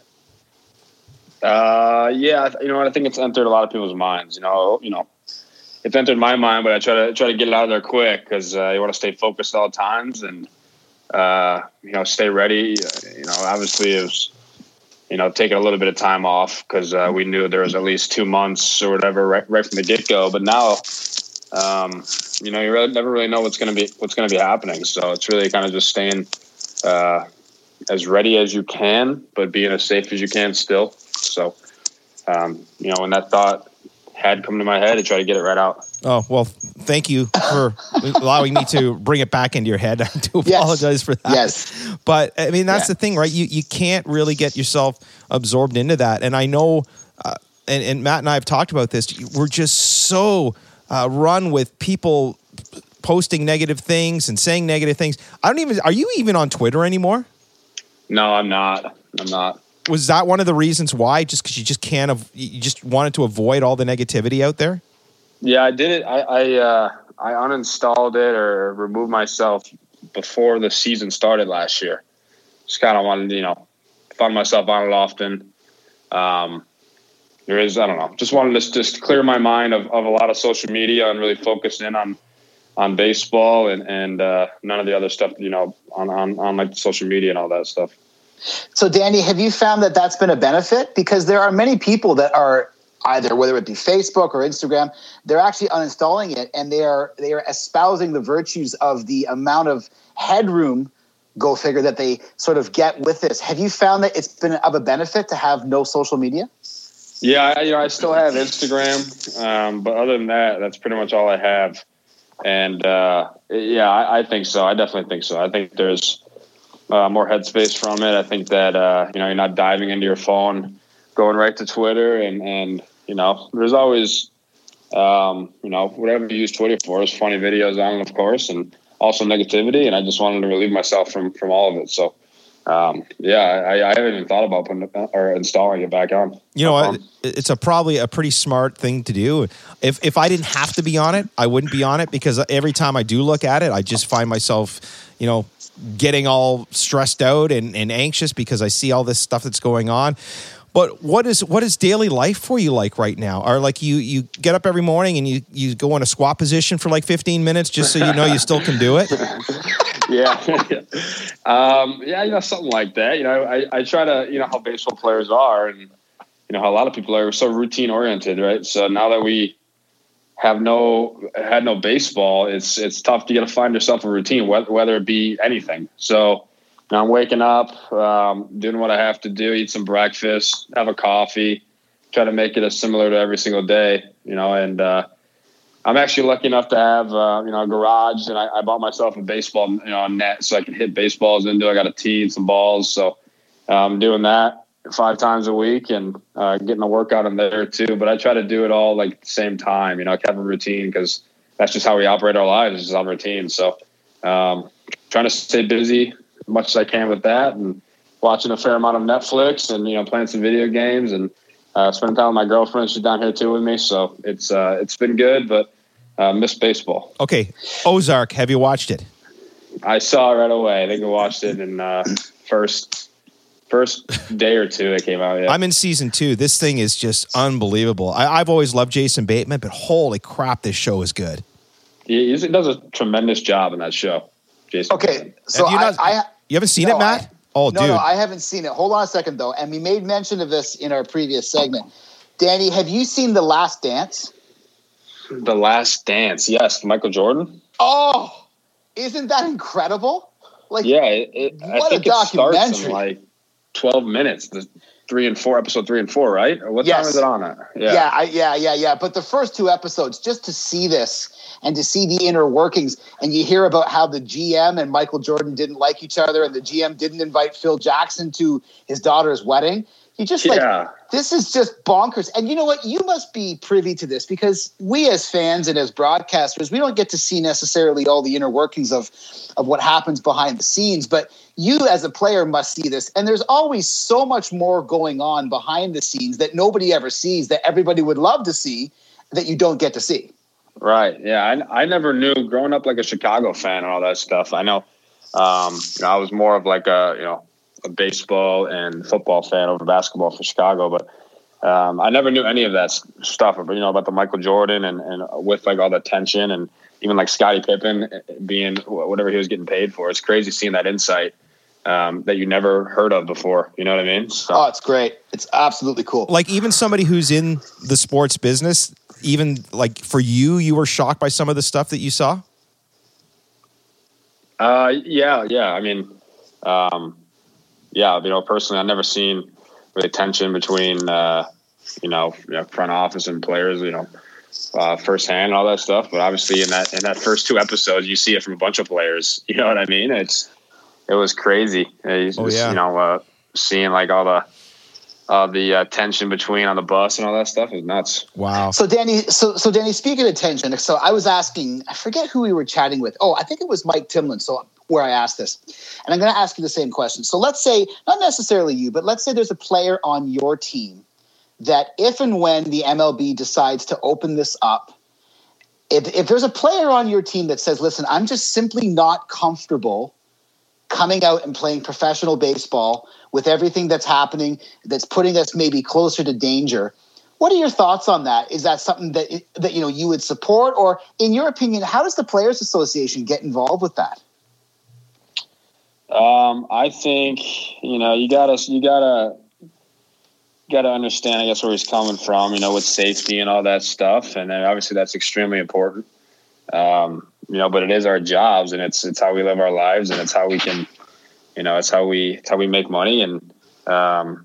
Uh, yeah, you know what? I think it's entered a lot of people's minds. You know, you know, it's entered my mind, but I try to try to get it out of there quick because uh, you want to stay focused at all times and uh, you know, stay ready. You know, obviously it was, you know, taking a little bit of time off because uh, we knew there was at least two months or whatever right, right from the get go. But now, um, you know, you really never really know what's going to be what's going to be happening. So it's really kind of just staying uh, as ready as you can, but being as safe as you can still. So, um, you know, when that thought had come to my head, I tried to get it right out. Oh, well, thank you for allowing me to bring it back into your head. I do apologize Yes. for that. Yes. But, I mean, that's Yeah. the thing, right? You you can't really get yourself absorbed into that. And I know, uh, and, and Matt and I have talked about this, we're just so uh, run with people posting negative things and saying negative things. I don't even, are you even on Twitter anymore? No, I'm not. I'm not. Was that one of the reasons why? Just because you just can't, av- you just wanted to avoid all the negativity out there? Yeah, I did it. I I, uh, I uninstalled it or removed myself before the season started last year. Just kind of wanted, you know, found myself on it often. Um, there is, I don't know, just wanted to just clear my mind of, of a lot of social media and really focus in on on baseball and and uh, none of the other stuff, you know, on, on on like social media and all that stuff. So, Danny, have you found that that's been a benefit? Because there are many people that are either, whether it be Facebook or Instagram, they're actually uninstalling it, and they are they are espousing the virtues of the amount of headroom, go figure, that they sort of get with this. Have you found that it's been of a benefit to have no social media? Yeah, I, you know, I still have Instagram, um, but other than that, that's pretty much all I have. And uh, yeah, I, I think so. I definitely think so. I think there's uh, more headspace from it. I think that uh, you know, you're not diving into your phone, going right to Twitter, and and you know, there's always um, you know, whatever you use Twitter for is funny videos on it, of course, and also negativity. And I just wanted to relieve myself from from all of it. So. Um, yeah, I, I haven't even thought about putting it, or installing it back on. You know what? It's a probably a pretty smart thing to do. If if I didn't have to be on it, I wouldn't be on it, because every time I do look at it, I just find myself, you know, getting all stressed out and, and anxious because I see all this stuff that's going on. But what is what is daily life for you like right now? Or like you you get up every morning and you, you go in a squat position for like fifteen minutes just so you know you still can do it? Yeah. um, yeah, you know, something like that. You know, I, I try to, you know, how baseball players are, and, you know, how a lot of people are so routine oriented, right? So now that we have no, had no baseball, it's, it's tough to get to find yourself a routine, whether, whether it be anything. So now I'm waking up, um, doing what I have to do, eat some breakfast, have a coffee, try to make it as similar to every single day, you know, and, uh, I'm actually lucky enough to have, uh, you know, a garage, and I, I bought myself a baseball, you know, net so I can hit baseballs into it. I got a tee and some balls. So I'm doing that five times a week and uh, getting a workout in there too. But I try to do it all like at the same time, you know, have a routine, because that's just how we operate our lives, is on routine. So um, trying to stay busy as much as I can with that, and watching a fair amount of Netflix, and, you know, playing some video games, and uh, spending time with my girlfriend. She's down here too with me. So it's uh, it's been good, but Uh, miss baseball. Okay, Ozark. Have you watched it? I saw it right away. I think I watched it in uh, first first day or two that came out. Yeah. I'm in season two. This thing is just unbelievable. I, I've always loved Jason Bateman, but holy crap, this show is good. He, he does a tremendous job in that show. Jason. Okay, Bateman. so you, I, not, I you haven't seen no, it, Matt? I, oh, no, dude. no, I haven't seen it. Hold on a second though, and we made mention of this in our previous segment. Danny, have you seen The Last Dance? The Last Dance, yes, Michael Jordan. Oh, isn't that incredible? Like, yeah, it, it, I what think a it starts documentary! in like twelve minutes. The three and four, episode three and four, right? Or what Yes. time is it on? At? Yeah, yeah, I, yeah, yeah, yeah. But the first two episodes, just to see this and to see the inner workings, and you hear about how the G M and Michael Jordan didn't like each other, and the G M didn't invite Phil Jackson to his daughter's wedding. You just like, yeah. This is just bonkers. And you know what? You must be privy to this, because we as fans and as broadcasters, we don't get to see necessarily all the inner workings of, of what happens behind the scenes. But you as a player must see this. And there's always so much more going on behind the scenes that nobody ever sees, that everybody would love to see, that you don't get to see. Right. Yeah. I, I never knew, growing up like a Chicago fan and all that stuff. I know, um, you know, I was more of like a, you know, a baseball and football fan over basketball for Chicago, but um, I never knew any of that stuff, you know, about the Michael Jordan and, and with like all the tension, and even like Scottie Pippen being whatever he was getting paid for. It's crazy seeing that insight um, that you never heard of before. You know what I mean? So. Oh, it's great. It's absolutely cool. Like, even somebody who's in the sports business, even like for you, you were shocked by some of the stuff that you saw? Uh, yeah, yeah. I mean, um, yeah, you know, personally, I've never seen really tension between, uh, you know, you know, front office and players, you know, uh, firsthand and all that stuff. But obviously, in that in that first two episodes, you see it from a bunch of players. You know what I mean? It's it was crazy. It's, oh, yeah. You know, uh, seeing like all the uh, the uh, tension between on the bus and all that stuff is nuts. Wow. So Danny, so so Danny, speaking of tension, so I was asking, I forget who we were chatting with. Oh, I think it was Mike Timlin. So. Where I asked this. And I'm going to ask you the same question. So let's say, not necessarily you, but let's say there's a player on your team that if and when the M L B decides to open this up, if, if there's a player on your team that says, listen, I'm just simply not comfortable coming out and playing professional baseball with everything that's happening, that's putting us maybe closer to danger, What are your thoughts on that? Is that something that that you know you would support, or in your opinion, how does the Players Association get involved with that? Um, I think you know you gotta you gotta gotta understand, I guess, where he's coming from. You know, with safety and all that stuff, and then obviously that's extremely important. Um, you know, but it is our jobs, and it's it's how we live our lives, and it's how we can, you know, it's how we it's how we make money, and um,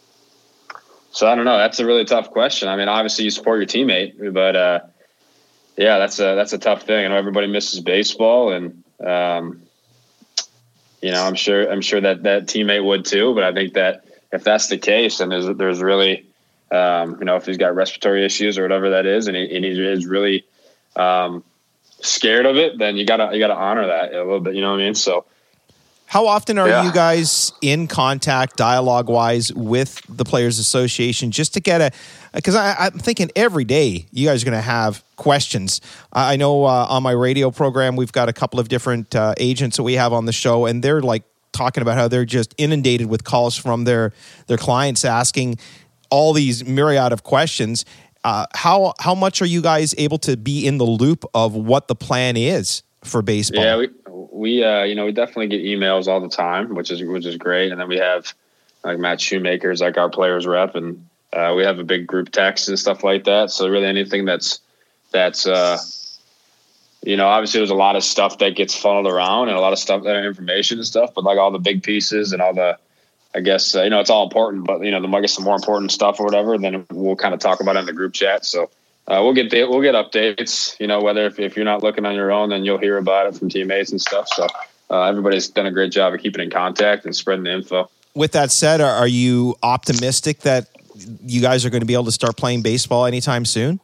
so I don't know. That's a really tough question. I mean, obviously you support your teammate, but uh, yeah, that's a that's a tough thing. I know everybody misses baseball, and um, you know, I'm sure I'm sure that that teammate would too. But I think that if that's the case, then there's there's really, um, you know, if he's got respiratory issues or whatever that is, and he, and he is really um, scared of it, then you gotta you gotta honor that a little bit. You know what I mean? So. How often are Yeah. you guys in contact, dialogue-wise, with the Players Association, just to get a? Because I'm thinking every day you guys are going to have questions. I know uh, on my radio program we've got a couple of different uh, agents that we have on the show, and they're like talking about how they're just inundated with calls from their their clients asking all these myriad of questions. Uh, how how much are you guys able to be in the loop of what the plan is for baseball? Yeah, we we uh, you know we definitely get emails all the time, which is which is great, and then we have like Matt Shoemaker's like our players rep, and uh, we have a big group text and stuff like that. So really anything that's that's uh, you know obviously there's a lot of stuff that gets funneled around and a lot of stuff that information and stuff, but like all the big pieces and all the I guess uh, you know it's all important, but you know the I guess the more important stuff or whatever, then we'll kind of talk about it in the group chat. So. Uh, we'll get the, we'll get updates, you know, whether if, if you're not looking on your own, then you'll hear about it from teammates and stuff. So uh, everybody's done a great job of keeping in contact and spreading the info. With that said, are, are you optimistic that you guys are going to be able to start playing baseball anytime soon?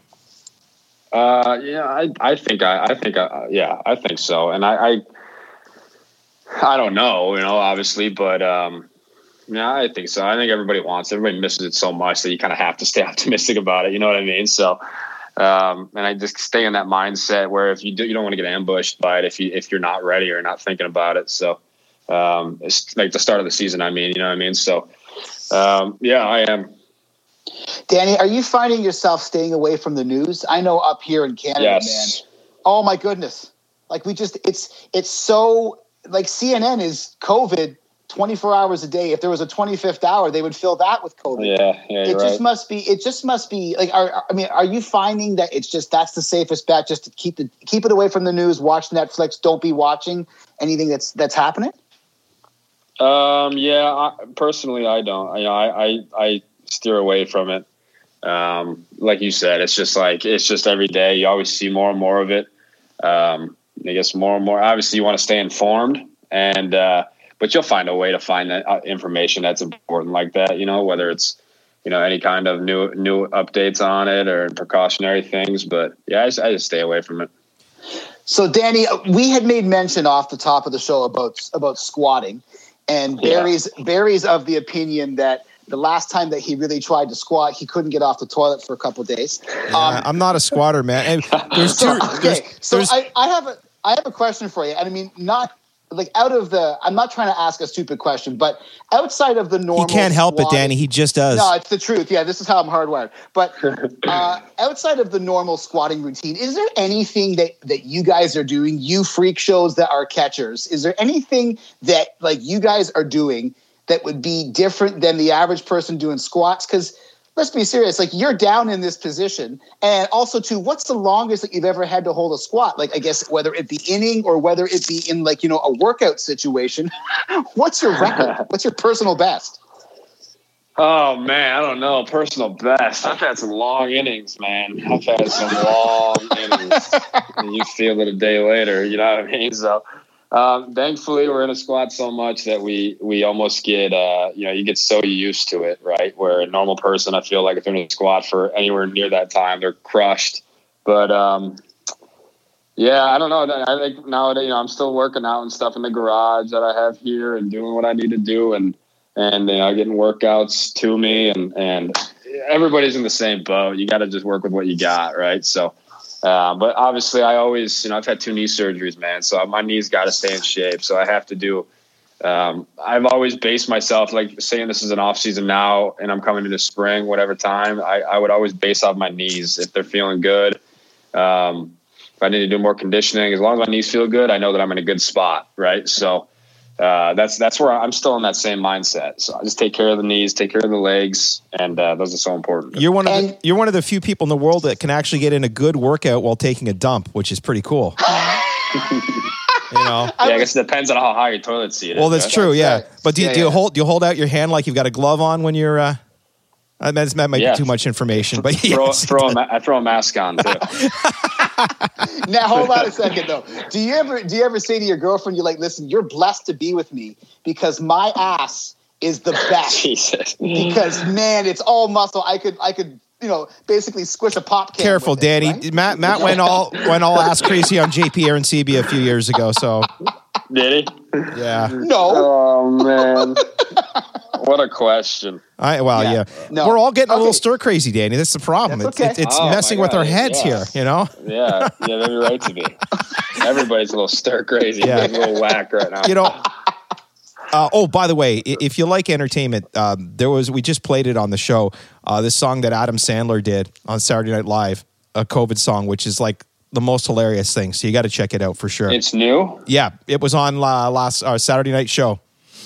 Uh, yeah, I, I think I, I think I, yeah, I think so. And I, I, I don't know, you know, obviously, but um, yeah, I think so. I think everybody wants it. Everybody misses it so much that you kind of have to stay optimistic about it. You know what I mean? So, um, and I just stay in that mindset where if you do, you don't want to get ambushed by it if you if you're not ready or not thinking about it. So, um, it's like the start of the season. I mean, you know what I mean? So, um, yeah, I am. Danny, are you finding yourself staying away from the news? I know up here in Canada, Yes. man. Oh my goodness! Like we just, it's it's so like C N N is COVID. twenty-four hours a day. If there was a twenty-fifth hour, they would fill that with COVID. Yeah, yeah, it you're just right. must be. It just must be like. Are, I mean, are you finding that it's just that's the safest bet, just to keep the keep it away from the news? Watch Netflix. Don't be watching anything that's that's happening. Um, yeah, I, personally, I don't. You know, I, I I steer away from it. Um, like you said, it's just like it's just every day. You always see more and more of it. Um, I guess more and more. Obviously, you want to stay informed, and uh, but you'll find a way to find that uh, information that's important like that. You know, whether it's you know any kind of new new updates on it or precautionary things. But yeah, I just, I just stay away from it. So, Danny, we had made mention off the top of the show about about squatting, and Barry's yeah. Barry's of the opinion that the last time that he really tried to squat, he couldn't get off the toilet for a couple of days. Um, uh, I'm not a squatter, man. And there's so, two. okay, there's, so there's, I, I have a I have a question for you, and I mean not like out of the. I'm not trying to ask a stupid question, but outside of the normal, he can't help squatting, it, Danny. He just does. No, it's the truth. Yeah, this is how I'm hardwired. But uh, outside of the normal squatting routine, is there anything that that you guys are doing? You freak shows that are catchers. Is there anything that like you guys are doing that would be different than the average person doing squats? Because let's be serious, like you're down in this position. And also too, what's the longest that you've ever had to hold a squat? Like, I guess whether it be inning or whether it be in like, you know, a workout situation, what's your record? What's your personal best? Oh man, I don't know. Personal best. I've had some long innings, man. I've had some long innings. And you feel it a day later, you know what I mean? So Um, thankfully, we're in a squat so much that we we almost get, uh, you know, you get so used to it, right? Where a normal person, I feel like if they're in a squat for anywhere near that time, they're crushed. But, um, yeah, I don't know. I think nowadays, you know, I'm still working out and stuff in the garage that I have here and doing what I need to do and, and you know, getting workouts to me. And, and everybody's in the same boat. You got to just work with what you got, right? So, Uh, but obviously I always, you know, I've had two knee surgeries, man. So my knees got to stay in shape. So I have to do um, I've always based myself, like saying this is an off season now and I'm coming into spring, whatever time, I, I would always base off my knees. If they're feeling good, um, if I need to do more conditioning, as long as my knees feel good, I know that I'm in a good spot. Right. So, uh, that's, that's where I'm still in that same mindset. So I just take care of the knees, take care of the legs. And, uh, those are so important. You're one of the, you're one of the few people in the world that can actually get in a good workout while taking a dump, which is pretty cool. You know, yeah, I guess it depends on how high your toilet seat is. Well, that's right? true. Yeah, but do you, Yeah, do you yeah. hold do you hold out your hand like you've got a glove on when you're? Uh, I mean, that might Yeah. be too much information, but Throw, yes. throw a ma- I throw a mask on too. Now hold on a second though. Do you ever do you ever say to your girlfriend, you're like, listen, you're blessed to be with me because my ass is the best. Jesus. Because man, it's all muscle. I could I could you know basically squish a pop can. Careful, with it, Danny. right? Matt Matt went all went all ass crazy on J P Arancibia a few years ago. So Did he? yeah, No. Oh man, what a question. I well yeah. Yeah. No. We're all getting a little Okay. stir crazy, Danny. That's the problem. That's It's okay. it's, it's Oh, my messing with God, our heads yeah. here. You know. Yeah, yeah, they're right to be. Everybody's a little stir crazy. Yeah. Yeah. A little whack right now. You know. Uh, oh, by the way, i- if you like entertainment, um, there was we just played it on the show. Uh, this song that Adam Sandler did on Saturday Night Live, a COVID song, which is like the most hilarious thing. So you got to check it out for sure. It's new. Yeah, it was on uh, last uh, Saturday night show.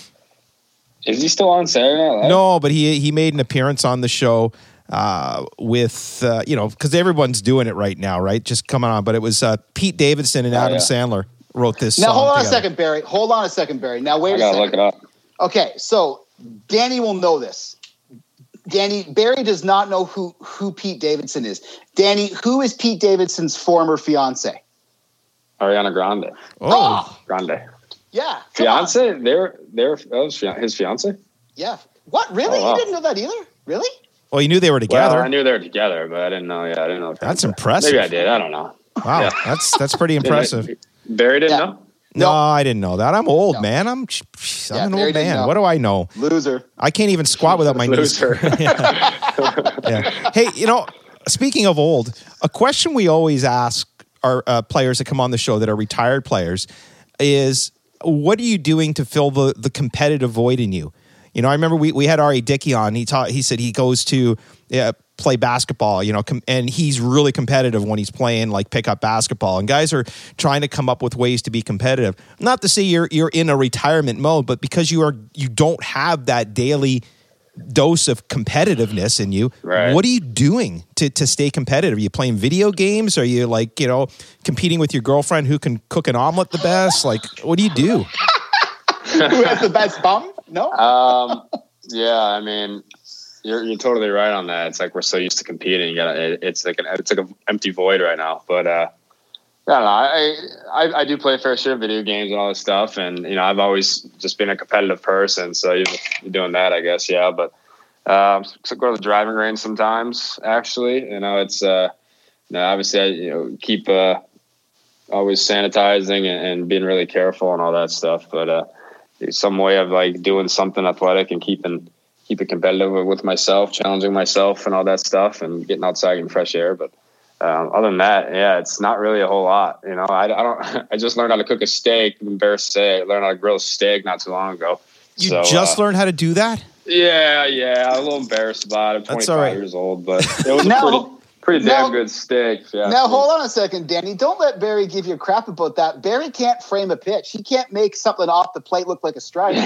Is he still on Saturday Night Live? No, but he he made an appearance on the show uh, with uh, you know because everyone's doing it right now, right? Just coming on. But it was uh, Pete Davidson and Oh, Adam yeah. Sandler wrote this. Now song hold on together. a second, Barry. Hold on a second, Barry. Now wait I a gotta second. look it up. Okay, so Danny will know this. Danny, Barry does not know who, who Pete Davidson is. Danny, who is Pete Davidson's former fiance? Ariana Grande. Oh, Grande. Yeah. come on. Fiance? They're they're that was fia- his fiance. Yeah. What? Really? Oh, wow. You didn't know that either? Really? well, you knew they were together. Well, I knew they were together, but I didn't know. Yeah, I didn't know. That's impressive. Maybe I did. I don't know. Wow, Yeah. that's that's pretty impressive. Barry didn't Yeah. know. No, No. I didn't know that. I'm old, No. man. I'm, I'm Yeah, an Barry old didn't man. know. What do I know? Loser. I can't even squat without my knees. Loser. Yeah. Hey, you know, speaking of old, a question we always ask our uh, players that come on the show that are retired players is, what are you doing to fill the the competitive void in you? You know, I remember we, we had R A Dickey on. He taught. He said he goes to uh, play basketball. You know, com- and he's really competitive when he's playing like pickup basketball. And guys are trying to come up with ways to be competitive. Not to say you're you're in a retirement mode, but because you are you don't have that daily dose of competitiveness in you. Right. What are you doing to to stay competitive? Are you playing video games? Are you like you know competing with your girlfriend who can cook an omelet the best? Like, what do you do? Who has the best bum? No? Um, yeah, I mean, you're you're totally right on that. It's like we're so used to competing. You gotta, it, it's like an it's like an empty void right now. But uh, I don't know. I, I I do play a fair share of video games and all this stuff, and you know, I've always just been a competitive person. So you're doing that, I guess, yeah. But um, so go to the driving range sometimes. Actually, you know, it's uh, you know, obviously I you know keep uh, always sanitizing and, and being really careful and all that stuff. But uh. some way of like doing something athletic and keeping keep it competitive with myself, challenging myself and all that stuff, and getting outside and fresh air. But um, other than that, yeah, it's not really a whole lot. You know, I, I don't. I just learned how to cook a steak. I'm embarrassed to say, I learned how to grill a steak not too long ago. You So, just uh, learned how to do that? Yeah, yeah. I'm a little embarrassed about it. I'm That's twenty-five all right. years old, but it was Now- a pretty pretty now- damn good steak. Yeah. Now, hold on a second, Danny. Don't let Barry give you crap about that. Barry can't frame a pitch. He can't make something off the plate look like a strike.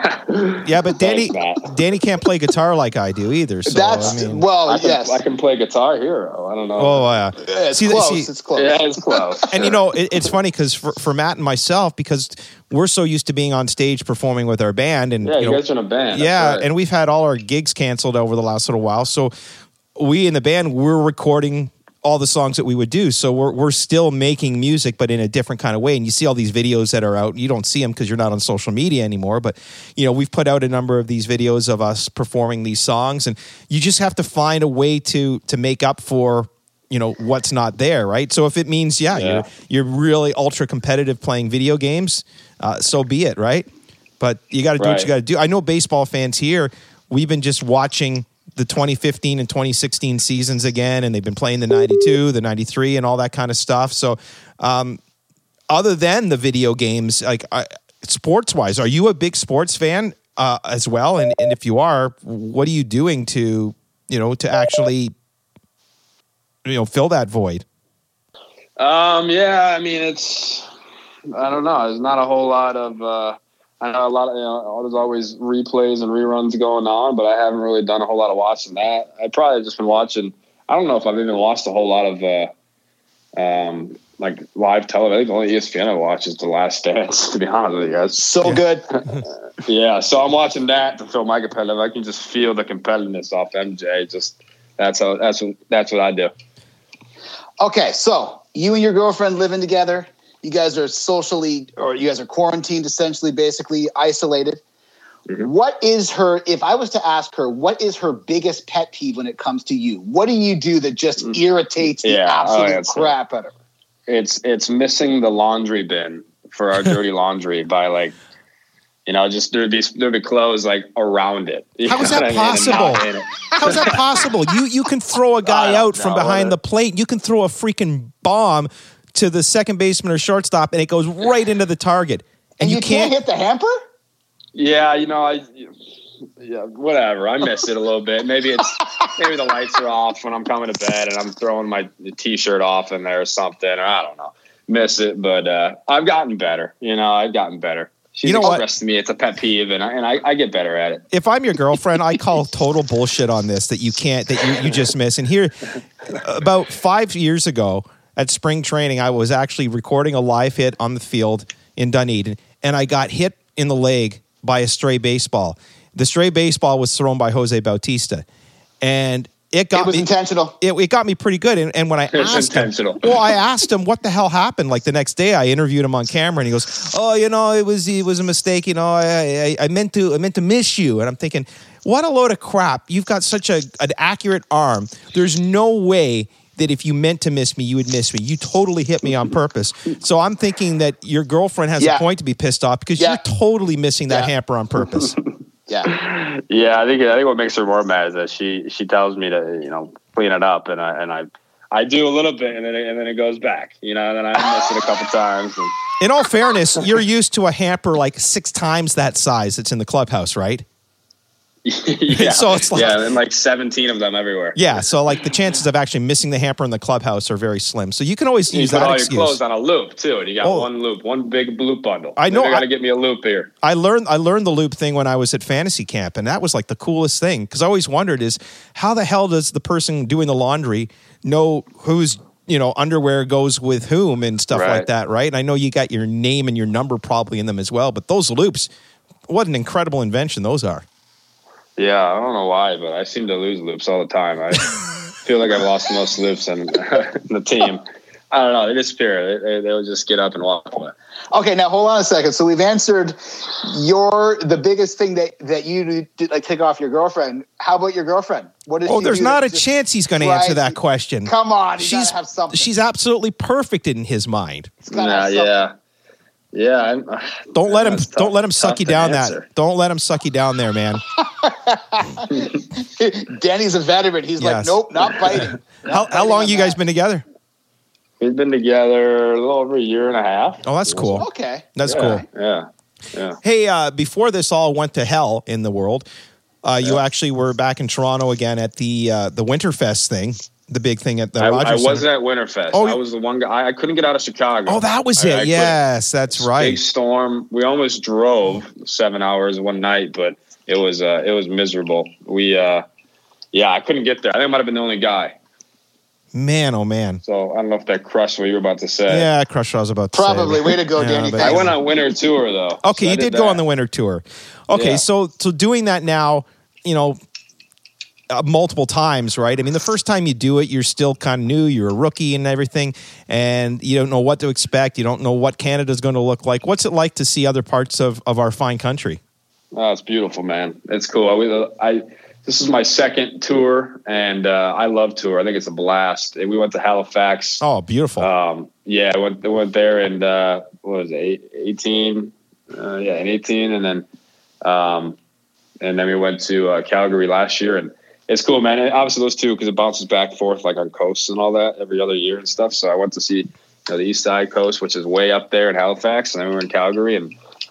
Yeah, but Danny Thanks, Matt. Danny can't play guitar like I do either. So That's, I mean, well, I can, yes. I can play Guitar Hero. I don't know. oh yeah. it's See, the- close. see- it's close. yeah, it's close. And you know, it, it's funny because for, for Matt and myself, because we're so used to being on stage performing with our band, and yeah, you you know, guys are in a band. That's yeah, right. and we've had all our gigs canceled over the last little while. So we in the band, we're recording all the songs that we would do. So we're we're still making music, but in a different kind of way. And you see all these videos that are out. You don't see them because you're not on social media anymore. But you know, we've put out a number of these videos of us performing these songs, and you just have to find a way to to make up for you know what's not there, right? So if it means yeah, Yeah. you're you're really ultra competitive playing video games, uh, so be it, right? But you got to do what Right. you got to do. I know baseball fans here. We've been just watching the twenty fifteen and twenty sixteen seasons again, and they've been playing the ninety-two, the ninety-three, and all that kind of stuff. So, um, other than the video games, like I, sports wise, are you a big sports fan uh, as well? And and if you are, what are you doing to you know to actually you know fill that void? Um, yeah, I mean, it's, I don't know. There's not a whole lot of, uh, I know a lot of, you know, there's always replays and reruns going on, but I haven't really done a whole lot of watching that. I probably just been watching, I don't know if I've even watched a whole lot of, uh, um, like live television. I think the only E S P N I watch is The Last Dance, to be honest with you guys. So Yeah. good. Yeah, so I'm watching that to feel my competitive. I can just feel the competitiveness off M J. Just, that's how, that's what, that's what I do. Okay, so you and your girlfriend living together. You guys are socially, or you guys are quarantined, essentially, basically isolated. Mm-hmm. What is her, if I was to ask her, what is her biggest pet peeve when it comes to you? What do you do that just irritates the Yeah, absolute oh, yeah, it's- crap out of her? It's it's missing the laundry bin for our dirty laundry by like, you know, just there'd be there'd be clothes like around it. You How is know that what I mean? And possible? not in it. How's that possible? You you can throw a guy I don't out from know, behind what the a- plate. You can throw a freaking bomb to the second baseman or shortstop, and it goes right into the target. And, And you, you can't hit the hamper? Yeah, you know, I yeah, whatever. I miss it a little bit. Maybe it's maybe the lights are off when I'm coming to bed and I'm throwing my t-shirt off in there or something. Or I don't know. Miss it, but uh, I've gotten better. You know, I've gotten better. She's You know what? expressed to me it's a pet peeve, and I, and I, I get better at it. If I'm your girlfriend, I call total bullshit on this that you can't, that you, you just miss. And here, about five years ago at spring training, I was actually recording a live hit on the field in Dunedin, and I got hit in the leg by a stray baseball. The stray baseball was thrown by Jose Bautista, and it got It was me intentional. It, it got me pretty good. And, and when I It's asked him, intentional. well, I asked him what the hell happened. Like the next day, I interviewed him on camera, and he goes, "Oh, you know, it was it was a mistake. You know, I, I I meant to I meant to miss you." And I'm thinking, what a load of crap! You've got such a an accurate arm. There's no way that if you meant to miss me, you would miss me. You totally hit me on purpose. So I'm thinking that your girlfriend has Yeah. a point to be pissed off because Yeah. you're totally missing that Yeah. hamper on purpose. Yeah. Yeah, I think I think what makes her more mad is that she she tells me to you know clean it up, and I and I I do a little bit, and then it, and then it goes back. You know, and then I miss it a couple times. And, In all fairness, you're used to a hamper like six times that size that's in the clubhouse, right? yeah, So it's like- yeah, and like seventeen of them everywhere. Yeah, so like the chances of actually missing the hamper in the clubhouse are very slim. So you can always You use put that all excuse. your clothes on a loop too, and you got Oh. one loop, one big loop bundle. I know, You got to I- get me a loop here. I learned I learned the loop thing when I was at fantasy camp, and that was like the coolest thing because I always wondered is how the hell does the person doing the laundry know whose you know underwear goes with whom and stuff like Right. that, right? And I know you got your name and your number probably in them as well, but those loops, what an incredible invention those are. Yeah, I don't know why, but I seem to lose loops all the time. I feel like I've lost most loops in, in the team. I don't know. They disappear. They, they, they'll just get up and walk away. Okay, now hold on a second. So we've answered your the biggest thing that that you did, like take off your girlfriend. How about your girlfriend? What does Oh, she there's do not that a just chance he's going to answer drives that you- question. Come on, you she's gotta have something. she's absolutely perfect in his mind. It's gotta Nah, have something. yeah, yeah. I'm, Don't let him that's don't tough- let him suck tough you to down answer. that. Don't let him suck you down there, man. Danny's a veteran. He's like, Yes. nope, not biting. How how long you guys been together? We've been together a little over a year and a half. Oh, that's cool. Okay. That's yeah, cool. Yeah, yeah. Hey, uh, before this all went to hell in the world, uh, you actually were back in Toronto again at the uh, the Winterfest thing, the big thing at the I, Rogers I Center. wasn't at Winterfest. Oh, I you- was the one guy. I, I couldn't get out of Chicago. Oh, that was I- I it. couldn't. Yes, that's Big right. storm. We almost drove seven hours one night, but it was uh, it was miserable. We, uh, yeah, I couldn't get there. I think I might have been the only guy. Man, oh man. So I don't know if that crushed what you were about to say. Yeah, I crushed what I was about to say. Probably. Way to go, Yeah, Danny. but- I went on winter tour though. Okay, So I you did go that. on the winter tour. Okay, Yeah. so so doing that now, you know, uh, multiple times, right? I mean, the first time you do it, you're still kind of new. You're a rookie and everything, and you don't know what to expect. You don't know what Canada's going to look like. What's it like to see other parts of, of our fine country? Oh, it's beautiful, man. It's cool. I, I this is my second tour, and uh, I love tour. I think it's a blast. And we went to Halifax. Oh, beautiful. Um, yeah, I went, I went there and uh, what was it, eighteen? Uh, yeah, in eighteen, and then um, and then we went to uh, Calgary last year, and it's cool, man. And obviously, those two because it bounces back and forth like on coasts and all that every other year and stuff. So I went to see you know, the East Side Coast, which is way up there in Halifax, and then we were in Calgary, and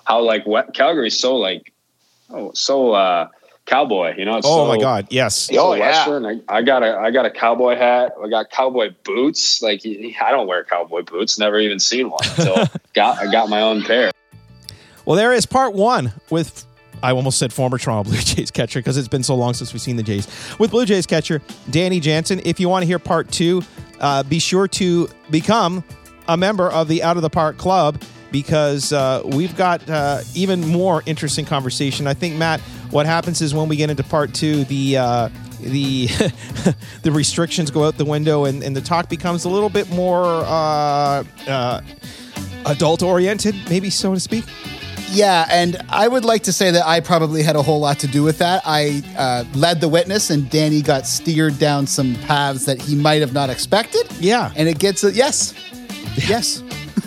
how like what Calgary's so like, oh, so uh, cowboy, you know? It's oh so, my God. Yes. Oh yeah. Western. I, I got a, I got a cowboy hat. I got cowboy boots. Like I don't wear cowboy boots. Never even seen one. So got, I got my own pair. Well, there is part one with, I almost said former Toronto Blue Jays catcher because it's been so long since we've seen the Jays. With Blue Jays catcher Danny Jansen. If you want to hear part two, uh, be sure to become a member of the Out of the Park Club because uh, we've got uh, even more interesting conversation. I think, Matt, what happens is when we get into part two, the uh, the the restrictions go out the window and, and the talk becomes a little bit more uh, uh, adult-oriented, maybe so to speak. Yeah, and I would like to say that I probably had a whole lot to do with that. I uh, led the witness, and Danny got steered down some paths that he might have not expected. Yeah. And it gets a yes. Yes.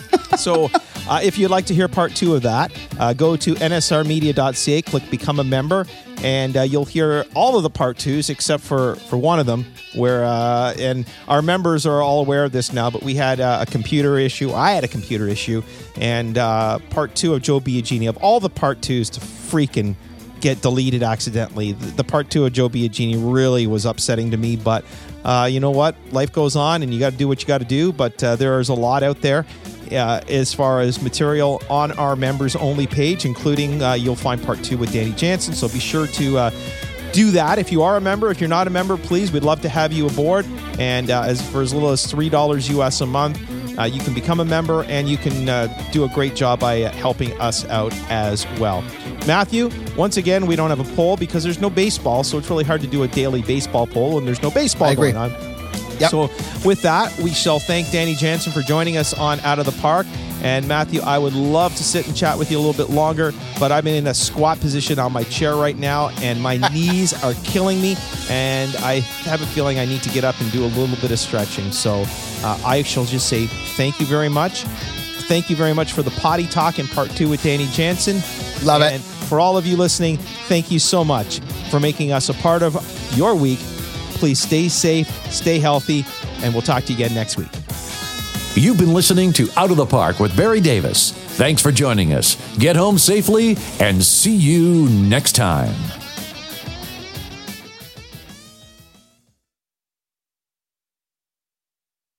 So uh, if you'd like to hear part two of that, uh, go to N S R media dot C A, click Become a Member, and uh, you'll hear all of the part twos except for, for one of them, where uh, and our members are all aware of this now, but we had uh, a computer issue. I had a computer issue, and uh, part two of Joe Biagini, of all the part twos to freaking get deleted accidentally, the, the part two of Joe Biagini really was upsetting to me, but uh, you know what? Life goes on, and you got to do what you got to do, but uh, there is a lot out there. Uh, as far as material on our members only page, including uh, you'll find part two with Danny Jansen. So be sure to uh, do that. If you are a member, if you're not a member, please, we'd love to have you aboard. And uh, as for as little as three dollars U S a month, uh, you can become a member and you can uh, do a great job by uh, helping us out as well. Matthew, once again, we don't have a poll because there's no baseball. So it's really hard to do a daily baseball poll and there's no baseball going on. Yep. So with that, we shall thank Danny Jansen for joining us on Out of the Park. And Matthew, I would love to sit and chat with you a little bit longer, but I'm in a squat position on my chair right now, and my knees are killing me, and I have a feeling I need to get up and do a little bit of stretching. So uh, I shall just say thank you very much. Thank you very much for the potty talk in part two with Danny Jansen. Love and it. For all of you listening, thank you so much for making us a part of your week. Please stay safe, stay healthy, and we'll talk to you again next week. You've been listening to Out of the Park with Barry Davis. Thanks for joining us. Get home safely and see you next time.